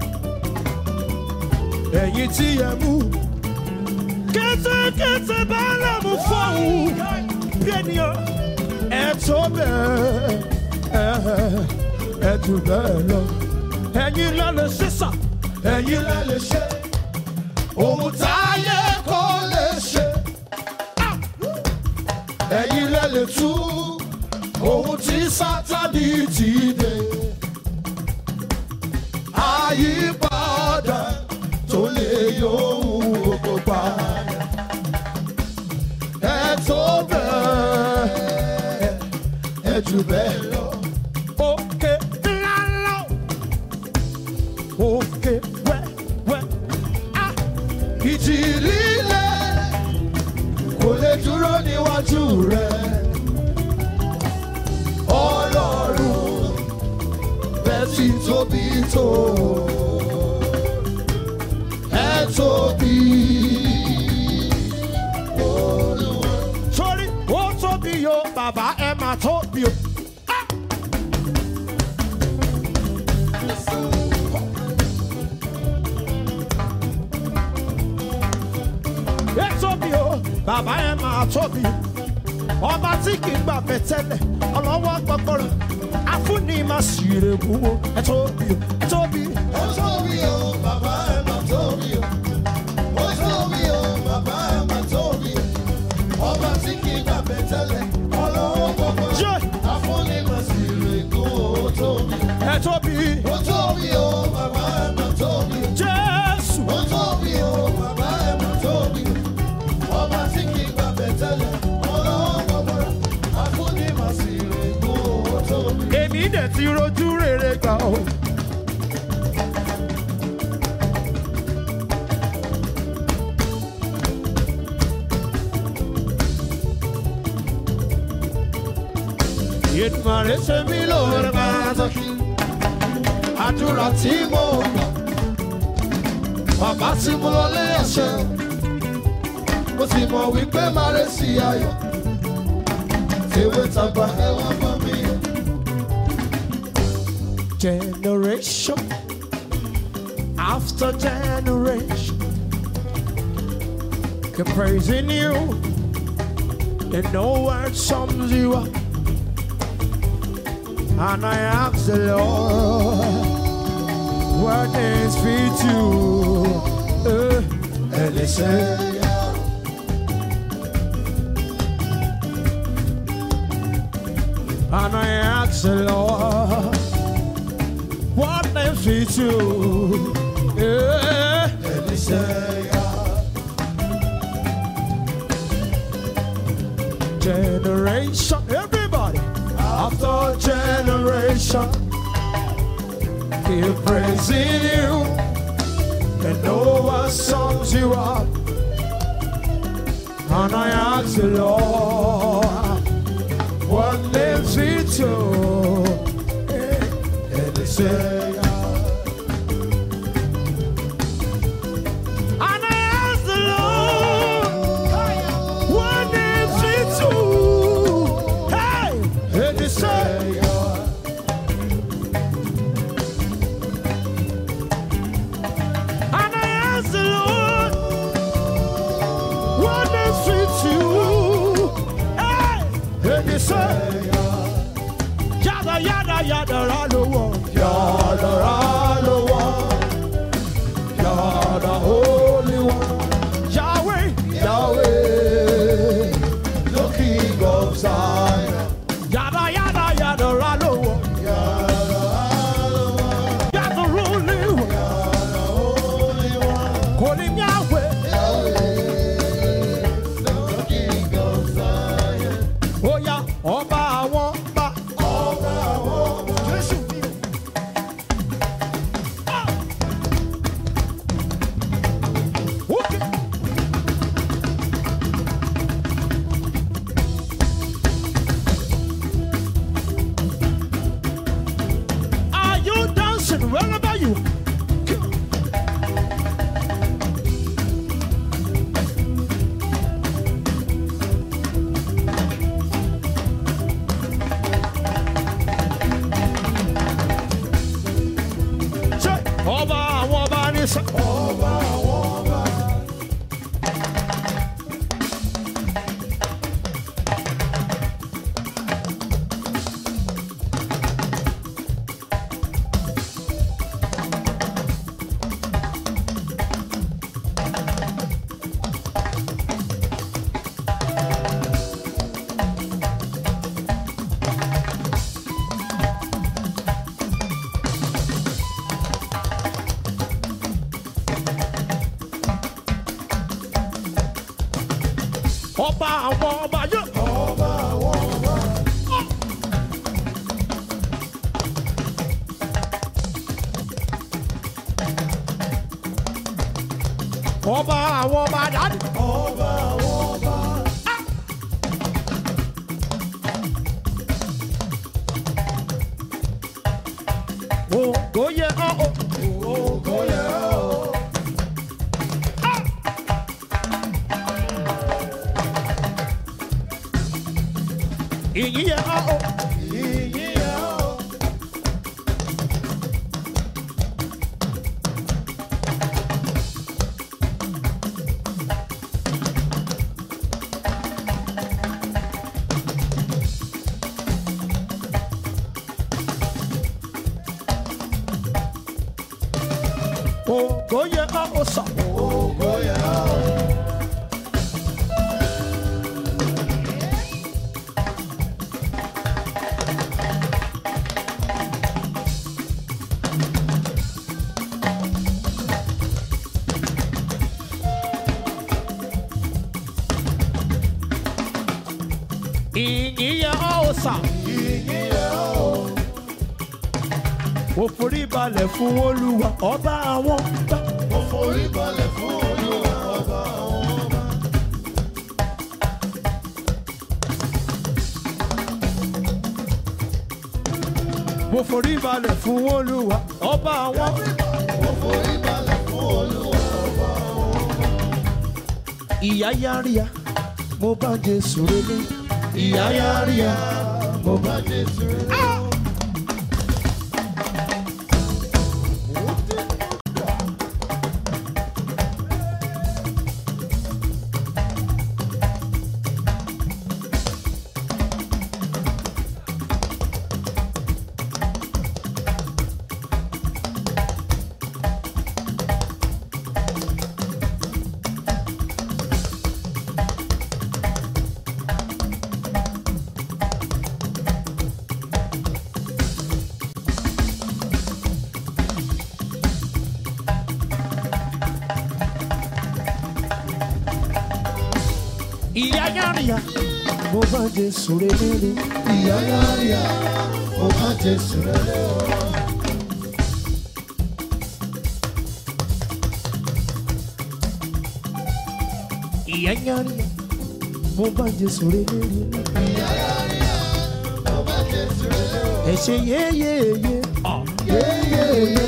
ẹ̀yin tí ẹ mú kétékété bá lẹ́mú fọ́hùn bí ènìyàn ẹ tó bẹ́ẹ̀ ẹ jù bẹ́ẹ̀ lọ ẹ̀yin lẹ́lẹ̀ sísà ẹ̀yin lẹ́lẹ̀ ṣe ohun táyé kò lè ṣe ẹ̀yin lẹ́lẹ̀ tú ohun tí Sátánì ti dè àyípadà tó lè yọ ohun gbogbo padà ẹ tó bẹ́ẹ̀ ẹ jù bẹ́ẹ̀ lọ. Òkè ńlá òkè wẹ́wẹ́ á ìjì líle kò lè dúró níwájú rẹ̀. Ọlọ́run bẹ́ẹ̀ sì tóbi tó ẹ tóbi Olúwa. Sórí ó tóbi yo bàbá ẹ máa tóbi o. Ẹ tóbi o bàbá ẹ máa tóbi ọba tí kì í gbà bẹ tẹ́lẹ̀ ọlọ́wọ́ gbọgbọrọ afúnni máa sì rè wúwo ẹ tóbi o ẹ tóbi. Ó tóbi o, bàbá ẹ mà tóbi o. Ó tóbi o, bàbá ẹ mà tóbi o. Ọba tí kì í gbàgbé tẹ́lẹ̀, ọlọ́wọ́ gbogbo. Afúnni máa sì rè kó o tóbi. Ẹ tóbi. Ó tóbi o, bàbá ẹ mà tóbi o. Jésù. Ó tóbi o, bàbá ẹ mà tóbi o. Ọba tí kì í gbàgbé tẹ́lẹ̀, ọlọ́wọ́ gbogbo. Afúnni máa sì rè kó o tóbi. Èmi dẹ̀ ti rojú rere gbà o. Èdùmàrè ṣe mí lóore máa tọ́ kí àdúrà tí mo gbà bàbá tí mo lọ lé ẹ̀ṣẹ̀ mo sì mọ̀ wípé máa rẹ̀ sí ayọ̀ tèwé tàgbà ẹ̀wọ̀n bá mi. Generation after generation keep praising you and no word sums you up. And I ask the Lord, what is fit you? Uh, and they say, and I ask the Lord, what is fit you? Uh, and they say, generation, everybody. After generation, keep praising you, and know what sums you up. And I ask the Lord, what lives with you? And they say, and I ask the Lord, what lives with you? And they say, and I ask the Lord, what is with you? Hey, and they say, yada yada yada ralowo, yada ralowo, yada holy one, Yahweh, Yahweh, the King of Zion. Yada yada yada ralowo, yada the holy one, call him Yahweh, The King of Zion. oh yeah, ọba àwọn ọba, Ọba àwọn ọba. Jésù mi o. Ah. Okay. Are you dancing wherever you? Ọba àwọn ọba ní sá. Ọba àwọn ọba. Ọba àwọn ọba yóò. Ọba àwọn ọba. Ọba àwọn ọba dáadé. Ọba àwọn ọba. Ògo yẹ ọ́ o. Ògo yẹ ọ́. Ìyìn yẹ ọ́ o. Ìyìn yẹ ọ́. Ògo yẹ ọ́ o sà. Ògo yẹ ọ́. Ìyìn yẹ ọ́ o sà. Ìyìn yẹ ọ́. Mo forí balẹ̀ fún Olúwa ọba àwọn ọba. Mo forí balẹ̀ fún Olúwa ọba àwọn ọba. Mo forí balẹ̀ fún Olúwa ọba àwọn. Mo forí balẹ̀ fún Olúwa ọba àwọn ọba. Ìyá yáríya mo bá Jésù relé. Ìyá yáríya Mo bá Jésù rẹ̀. Ìyá yáríya mo bá Jésù relé. Ìyá yáríya. Mo bá Jésù rẹ̀. Ìyá yáríya mo bá Jésù relé. Ìyá yáríya. Mo bá Jésù rẹ̀. Ẹ ṣe yéyéyé. Yéyéyé.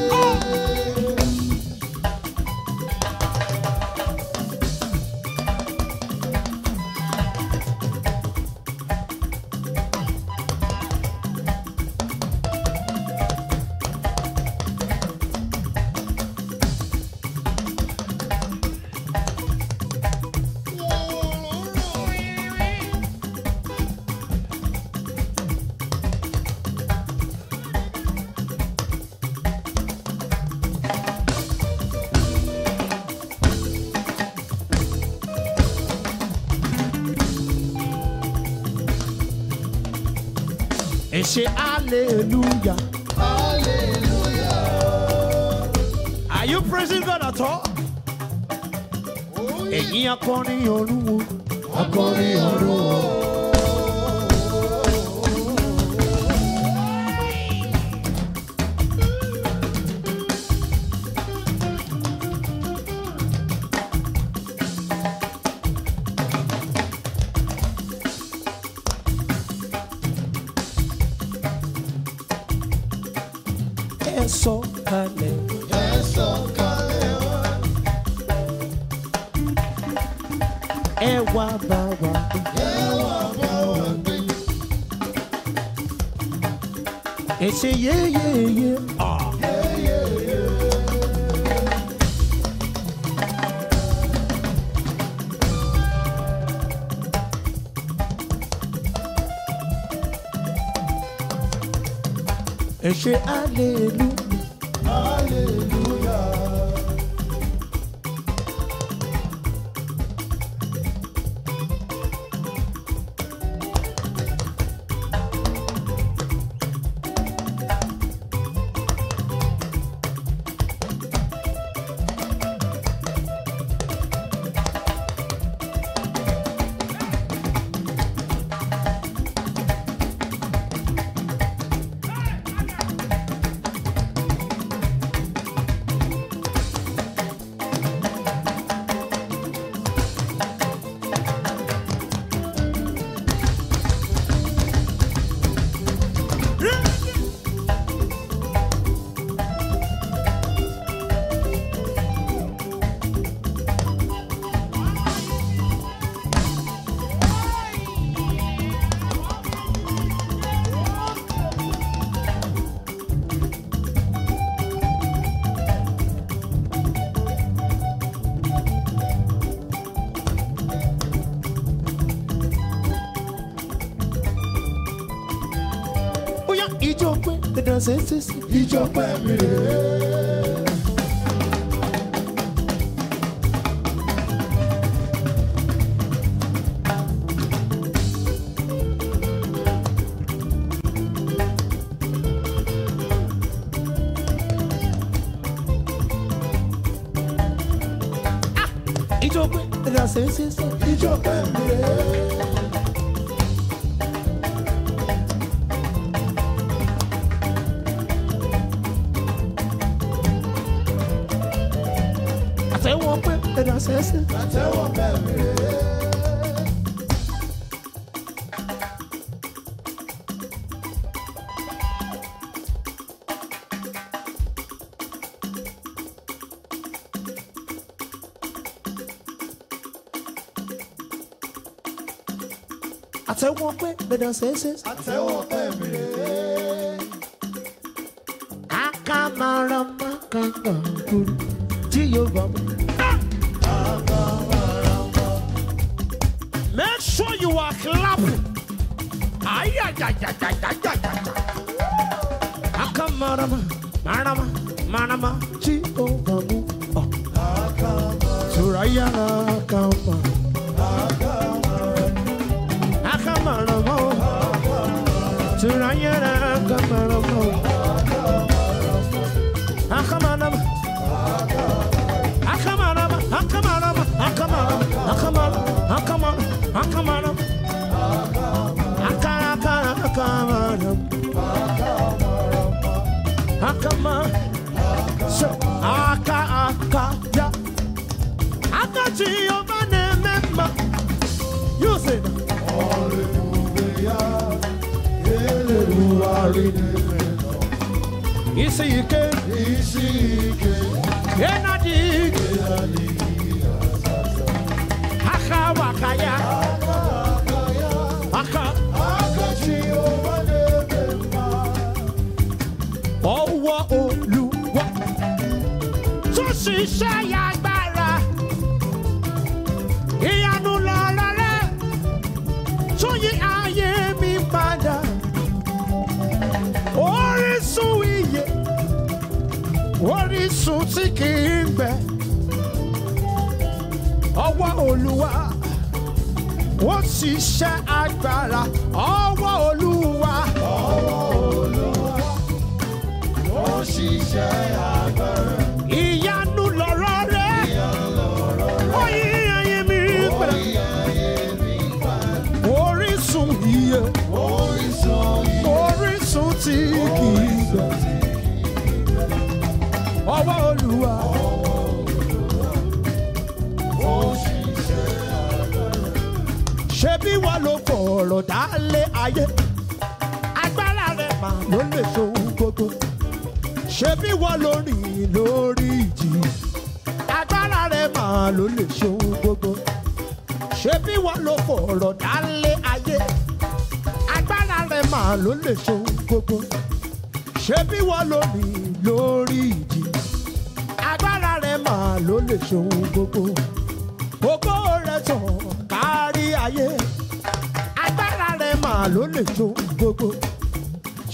Ẹ ṣe hallelujah. Hallelujah. Are you praising God at all? Oh, yeah. Ẹ̀yin akọrin Olúwo. Akọrin ọ̀run. Ẹ sọ̀kalẹ̀. Ẹ sọ̀kalẹ̀ wá. Ẹ wá bá wa gbé. Ẹ wá bá wa gbé. Ẹ ṣe yéyéyé. Yéyéyé. ẹ ṣe hallelujah. Hallelujah. Ìjọpẹ́ dandan ṣẹṣẹ sí. Ìjọpẹ́ mi rèé. Ìjọpẹ́ dandan ṣẹṣẹ sí. Ìjọpẹ́ mi rèé. Àtẹ̀wọ́ pé dandan ṣẹṣẹ. Àtẹ́wọ́ mi rèé. Àtẹ̀wọ́ pé dandan ṣẹṣẹ. Àtẹ́wọ́ mi rèé. Akamarama kangaroo tí yóò bá mú. Make sure you are clapping. Ay, ay, ay, ay, ay, ay, ay, ay. Akamarama, marama, marama, Jehovah mu. Oh. Suraya akama. Akamarama. Suraya akamarama. Akamarama. Akamarama, akamarama, akamarama, akamarama, akamarama, akamarama, akamarama, akamarama, akamarama, so aka aka ya, aka Jehovah nemema, you say Hallelujah. Hallelujah. isi ike, Isi ike. enadi, aka wakaya, aka. Ọwọ́ Olúwa tó ṣiṣẹ́ agbára, ìyanu lọ̀rọ̀ rẹ̀ tó yí ayé mi padà. Orísun ìyè, orísun tí kì í gbẹ. Ọwọ́ Olúwa ó ṣiṣẹ́ agbára. Ọwọ́ Olúwa. Ṣiṣẹ́ agbára. Ìyanu lọ̀rọ̀ rẹ̀. Ó yí ayé mi padà. Orísun ìyè. Orísun tí kì í gbẹ. Ọwọ́ Olúwa. Ṣebí wọ́n ló fọ̀rọ̀ dálé ayé. Agbára rẹ̀ mà ló lè ṣohun gbogbo. Ṣebí wọ́n ló rìn lórí ìjì. Agbára rẹ̀ mà ló lè ṣohun gbogbo. Ṣebí wọ́n ló fọ̀rọ̀ dálé ayé. Agbára rẹ̀ mà ló lè ṣohun gbogbo. Ṣebí wọ́n ló rìn lórí ìjì. Agbára rẹ̀ mà ló lè ṣohun gbogbo. Ògo rẹ̀ tàn kárí ayé. Agbára rẹ̀ mà ló lè ṣohun gbogbo.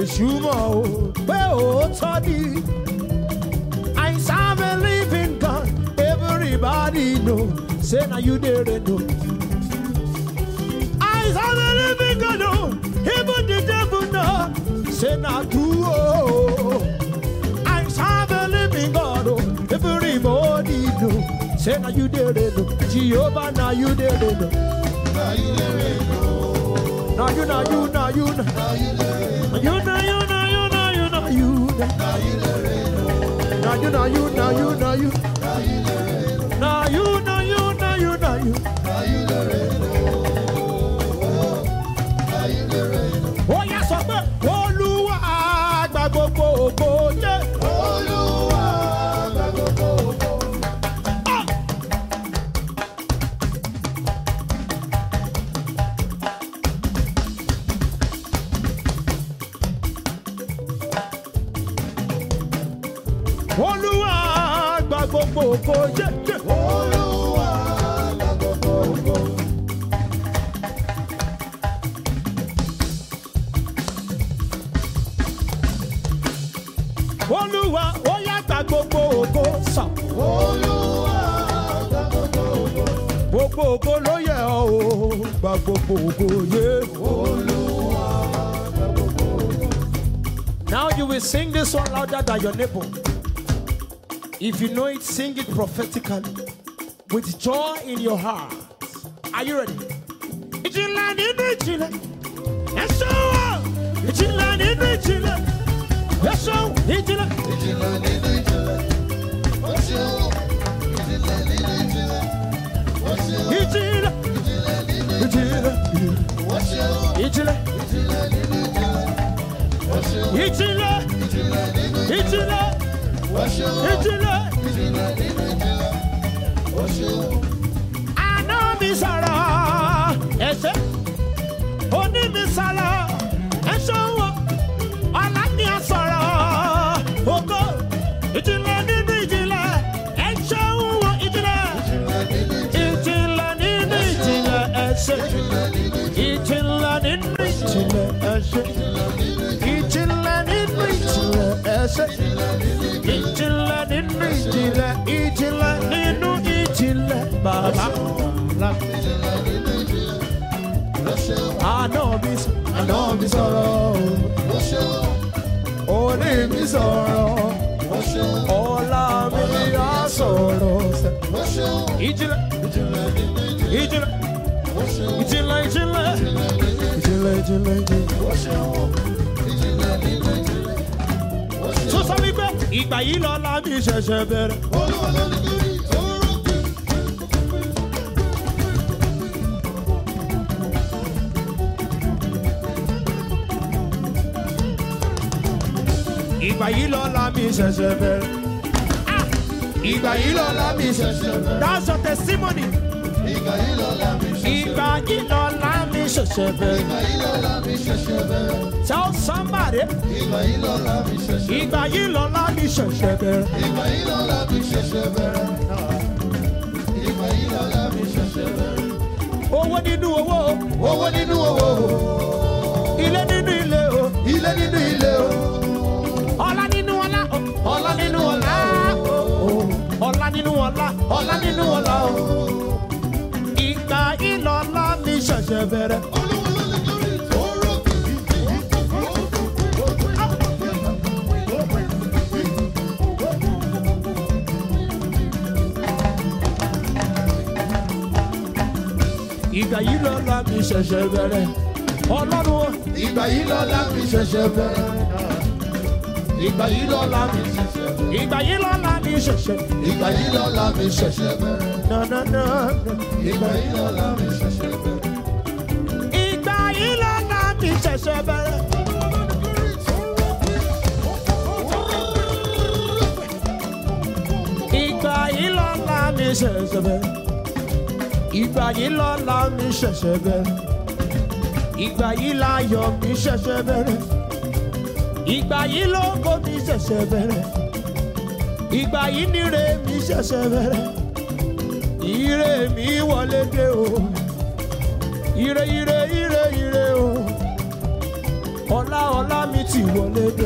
èṣù mọ̀ o pé òótọ́ ni. I serve a living God, everybody know. Say now you did it, know. I serve a living God, know. Even the devil know. Say now true, oh. I serve a living God, oh. Everybody know. Say now you did it, know. Jehovah, now you did it, know. Now you let it go. Now you, now you, now you, Now you let it go. you, now you, now you, now you, now you, Now you let it go. now you, now you, now you, now you, Now you let it go. now you, now you, now you, now you. Now you let it go. Now you let it go. Ó yá sọ pé Olúwa gba gbogbo ògo yé. Olúwa gba gbogbo ògo. Olúwa gba gbogbo ògo yé. Olúwa gba gbogbo ògo. Olúwa ó yá gba gbogbo ògo sàn. Olúwa gba gbogbo ògo. Gbogbo ògo ló yẹ ọ́ o gba gbogbo ògo yé. Olúwa gba gbogbo ògo. Now you will sing this one louder than your neighbor. If you know it, sing it prophetically with joy in your heart. Are you ready? Ìjìnlẹ̀ nínú ìjìnlẹ̀, ẹ̀ṣọ́ wà. Ìjìnlẹ̀ nínú ìjìnlẹ̀, ẹ̀ṣọ́ ìjìnlẹ̀. Ìjìnlẹ̀ nínú ìjìnlẹ̀. Ó ṣeun. Ìjìnlẹ̀ nínú ìjìnlẹ̀. Ó ṣeun. Ìjìnlẹ̀, Ìjìnlẹ̀ nínú ìjìnlẹ̀, ó ṣeun. ìjìnlẹ̀, Ìjìnlẹ̀ nínú ìjìnlẹ̀. Ó ṣeun. ìjìnlẹ̀, Ìjìnlẹ̀ nínú ìjìnlẹ̀, ó ṣeun. ìjìnlẹ̀. Ìjìnlẹ̀ nínú ìjìnlẹ̀. Ó ṣeun. Àná mi sọ̀rọ̀ ẹ̀ṣẹ̀, òní mi sọ̀rọ̀ ẹ̀ṣọ́ wọ̀, ọ̀la mi á sọ̀rọ̀ ògo. Ìjìnlẹ̀ nínú ìjìnlẹ̀, ẹ̀ṣọ́ wọ̀ ìjìnlẹ̀. Ìjìnlẹ̀ nínú Ìjìnlẹ̀ nínú ìjìnlẹ̀ ẹ̀ṣẹ̀. ìjìnlẹ̀ nínú Ìjìnlẹ̀ nínú ìjìnlẹ̀ ẹ̀ṣẹ̀. Ìjìnlẹ̀ nínú ìjìnlẹ̀ ẹ̀ṣẹ̀. Ìjìnlẹ̀ nínú ìjìnlẹ̀, ìjìnlẹ̀ nínú ìjìnlẹ̀ bàbá. ìjìnlẹ̀ nínú ìjìnlẹ̀. Ó ṣeun. Àná mi sọ̀rọ̀, àná mi sọ̀rọ̀, Ó ṣeun. òní mi sọ̀rọ̀, Ó ṣeun. ọ̀la mi á sọ̀rọ̀ sẹ́. Ó ṣeun. Ìjìnlẹ̀, Ìjìnlẹ̀ nínú ìjìnlẹ̀. ìjìnlẹ̀, Ó ṣeun. ìjìnlẹ̀, ìjìnlẹ̀, Ìjìnlẹ̀ nínú ìjìnlẹ̀, ìjìnlẹ̀, ìjìnlẹ̀. ó ṣeun. Ìjìnlẹ̀ nínú ìjìnlẹ̀. Ó ṣeun. Tó sọ wípé ìgbà yìí lọ́la mi ṣẹ̀ṣẹ̀ bẹ̀rẹ̀. Olúwa ló ní kiri tó rọ́ọ̀kì. Ìgbà yìí lọ́la mi ṣẹ̀ṣẹ̀ bẹ̀rẹ̀. Ah! Ìgbà yìí lọ́la mi ṣẹ̀ṣẹ̀ bẹ̀rẹ̀. That's your testimony. Ìgbà yìí lọ́la mi ṣẹ̀ṣẹ̀ Ìgbà yìí lọ́la mi ṣẹ̀ṣẹ̀ bẹ̀rẹ̀. Ìgbà yìí lọ́la mi ṣẹ̀ṣẹ̀ bẹ̀rẹ̀. Tell somebody. Ìgbà yìí lọ́la mi ṣẹ̀ṣẹ̀ Ìgbà yìí lọ́la mi ṣẹ̀ṣẹ̀ bẹ̀rẹ̀. Ìgbà yìí lọ́la mi ṣẹ̀ṣẹ̀ bẹ̀rẹ̀. Ìgbà yìí lọ́la mi ṣẹ̀ṣẹ̀ bẹ̀rẹ̀. Owó nínú owó. Owó nínú owó. Ilé nínú ilé o. Ilé nínú ilé o. Ọlá nínú ọlá. Ọlá nínú ọlá. Ọlá nínú ọlá. Ọlá nínú ọlá o. Ìgbà yìí lọ́la mi ṣẹ̀ṣẹ̀ bẹ̀rẹ̀. Olúwa ló ní kiri tó rọ́ọ̀kì. Ìgbà yìí lọ́la mi ṣẹ̀ṣẹ̀ bẹ̀rẹ̀. Ọlọ́run o. Ìgbà yìí lọ́la mi ṣẹ̀ṣẹ̀ bẹ̀rẹ̀. Ìgbà yìí lọ́la mi ṣẹ̀ṣẹ̀ bẹ̀rẹ̀. Ìgbà yìí lọ́la mi ṣẹ̀ṣẹ̀. Ìgbà yìí lọ́la mi ṣẹ̀ṣẹ̀ bẹ̀rẹ̀. Na na na. Ìgbà yìí lọ́la mi ṣẹ̀ṣẹ̀ bẹ̀rẹ̀. Ìgbà yìí lọ́la mi ṣẹ̀ṣẹ̀ bẹ̀rẹ̀. Ìgbà yìí lọ́la mi ṣẹ̀ṣẹ̀ bẹ̀rẹ̀. Ìgbà yìí lọ́la mi ṣẹ̀ṣẹ̀ bẹ̀rẹ̀. Ìgbà yìí láyọ̀ mi ṣẹ̀ṣẹ̀ bẹ̀rẹ̀. Ìgbà yìí lógo mi ṣẹ̀ṣẹ̀ bẹ̀rẹ̀. Ìgbà yìí nire mi ṣẹ̀ṣẹ̀ bẹ̀rẹ̀. Ire mi wọlé dé o. Ire ire ire ire o. ọlá ọlá mi ti wọlé dé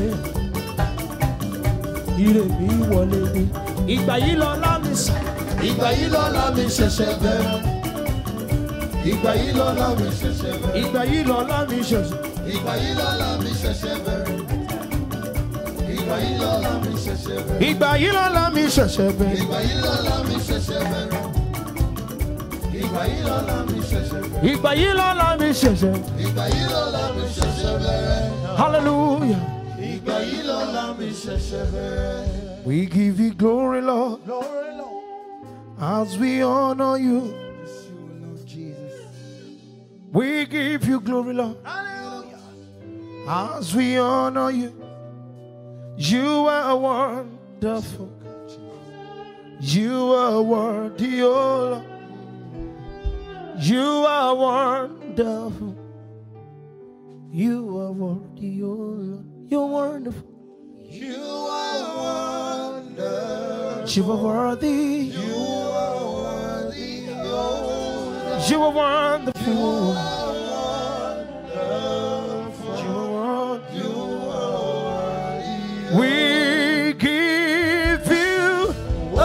ire mi wọlé dé ìgbà yìí lọ́lá mi sà ìgbà yìí lọ́lá mi ṣẹ̀ṣẹ̀ bẹ̀rẹ̀. Ìgbà yìí lọ́lá mi ṣẹ̀ṣẹ̀ bẹ̀rẹ̀. ìgbà yìí lọ́lá mi ṣẹ̀ṣẹ̀ Ìgbà yìí lọ́lá mi ṣẹ̀ṣẹ̀ bẹ̀rẹ̀. Ìgbà yìí lọ́lá mi ṣẹ̀ṣẹ̀ bẹ̀rẹ̀. ìgbà yìí lọ́lá mi ṣẹ̀ṣẹ̀ bẹ̀rẹ̀ Ìgbà yìí lọ́lá mi ṣẹ̀ṣẹ̀ bẹ̀rẹ̀. Ìgbà yìí lọ́lá mi ṣẹ̀ṣẹ̀ bẹ̀rẹ̀. ìgbà yìí lọ́lá mi ṣẹ̀ṣẹ̀ Ìgbà yìí lọ́lá mi ṣẹ̀ṣẹ̀ bẹ̀rẹ̀. hallelujah. Ìgbà yìí lọ́lá mi ṣẹ̀ṣẹ̀ bẹ̀rẹ̀. We give you glory, Lord, Glory, Lord. as we honor you. Yes, you Lord Jesus. We give you glory, Lord, Hallelujah. as we honor you. You are wonderful. You are worthy, oh Lord. You are wonderful. You are worthy, oh Lord. You're wonderful. You are wonderful. You are worthy. You are worthy, oh Lord. You are wonderful. You are wonderful. You are worthy. You are worthy. We give you oh,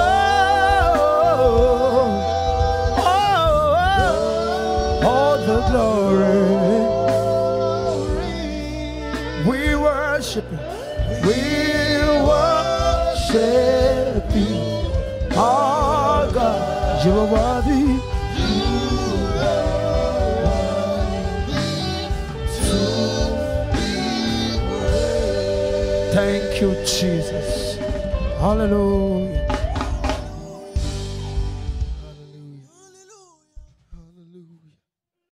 oh, oh, all the glory. We worship you. We worship you. Our God, you are worthy. Thank you, Jesus. Hallelujah.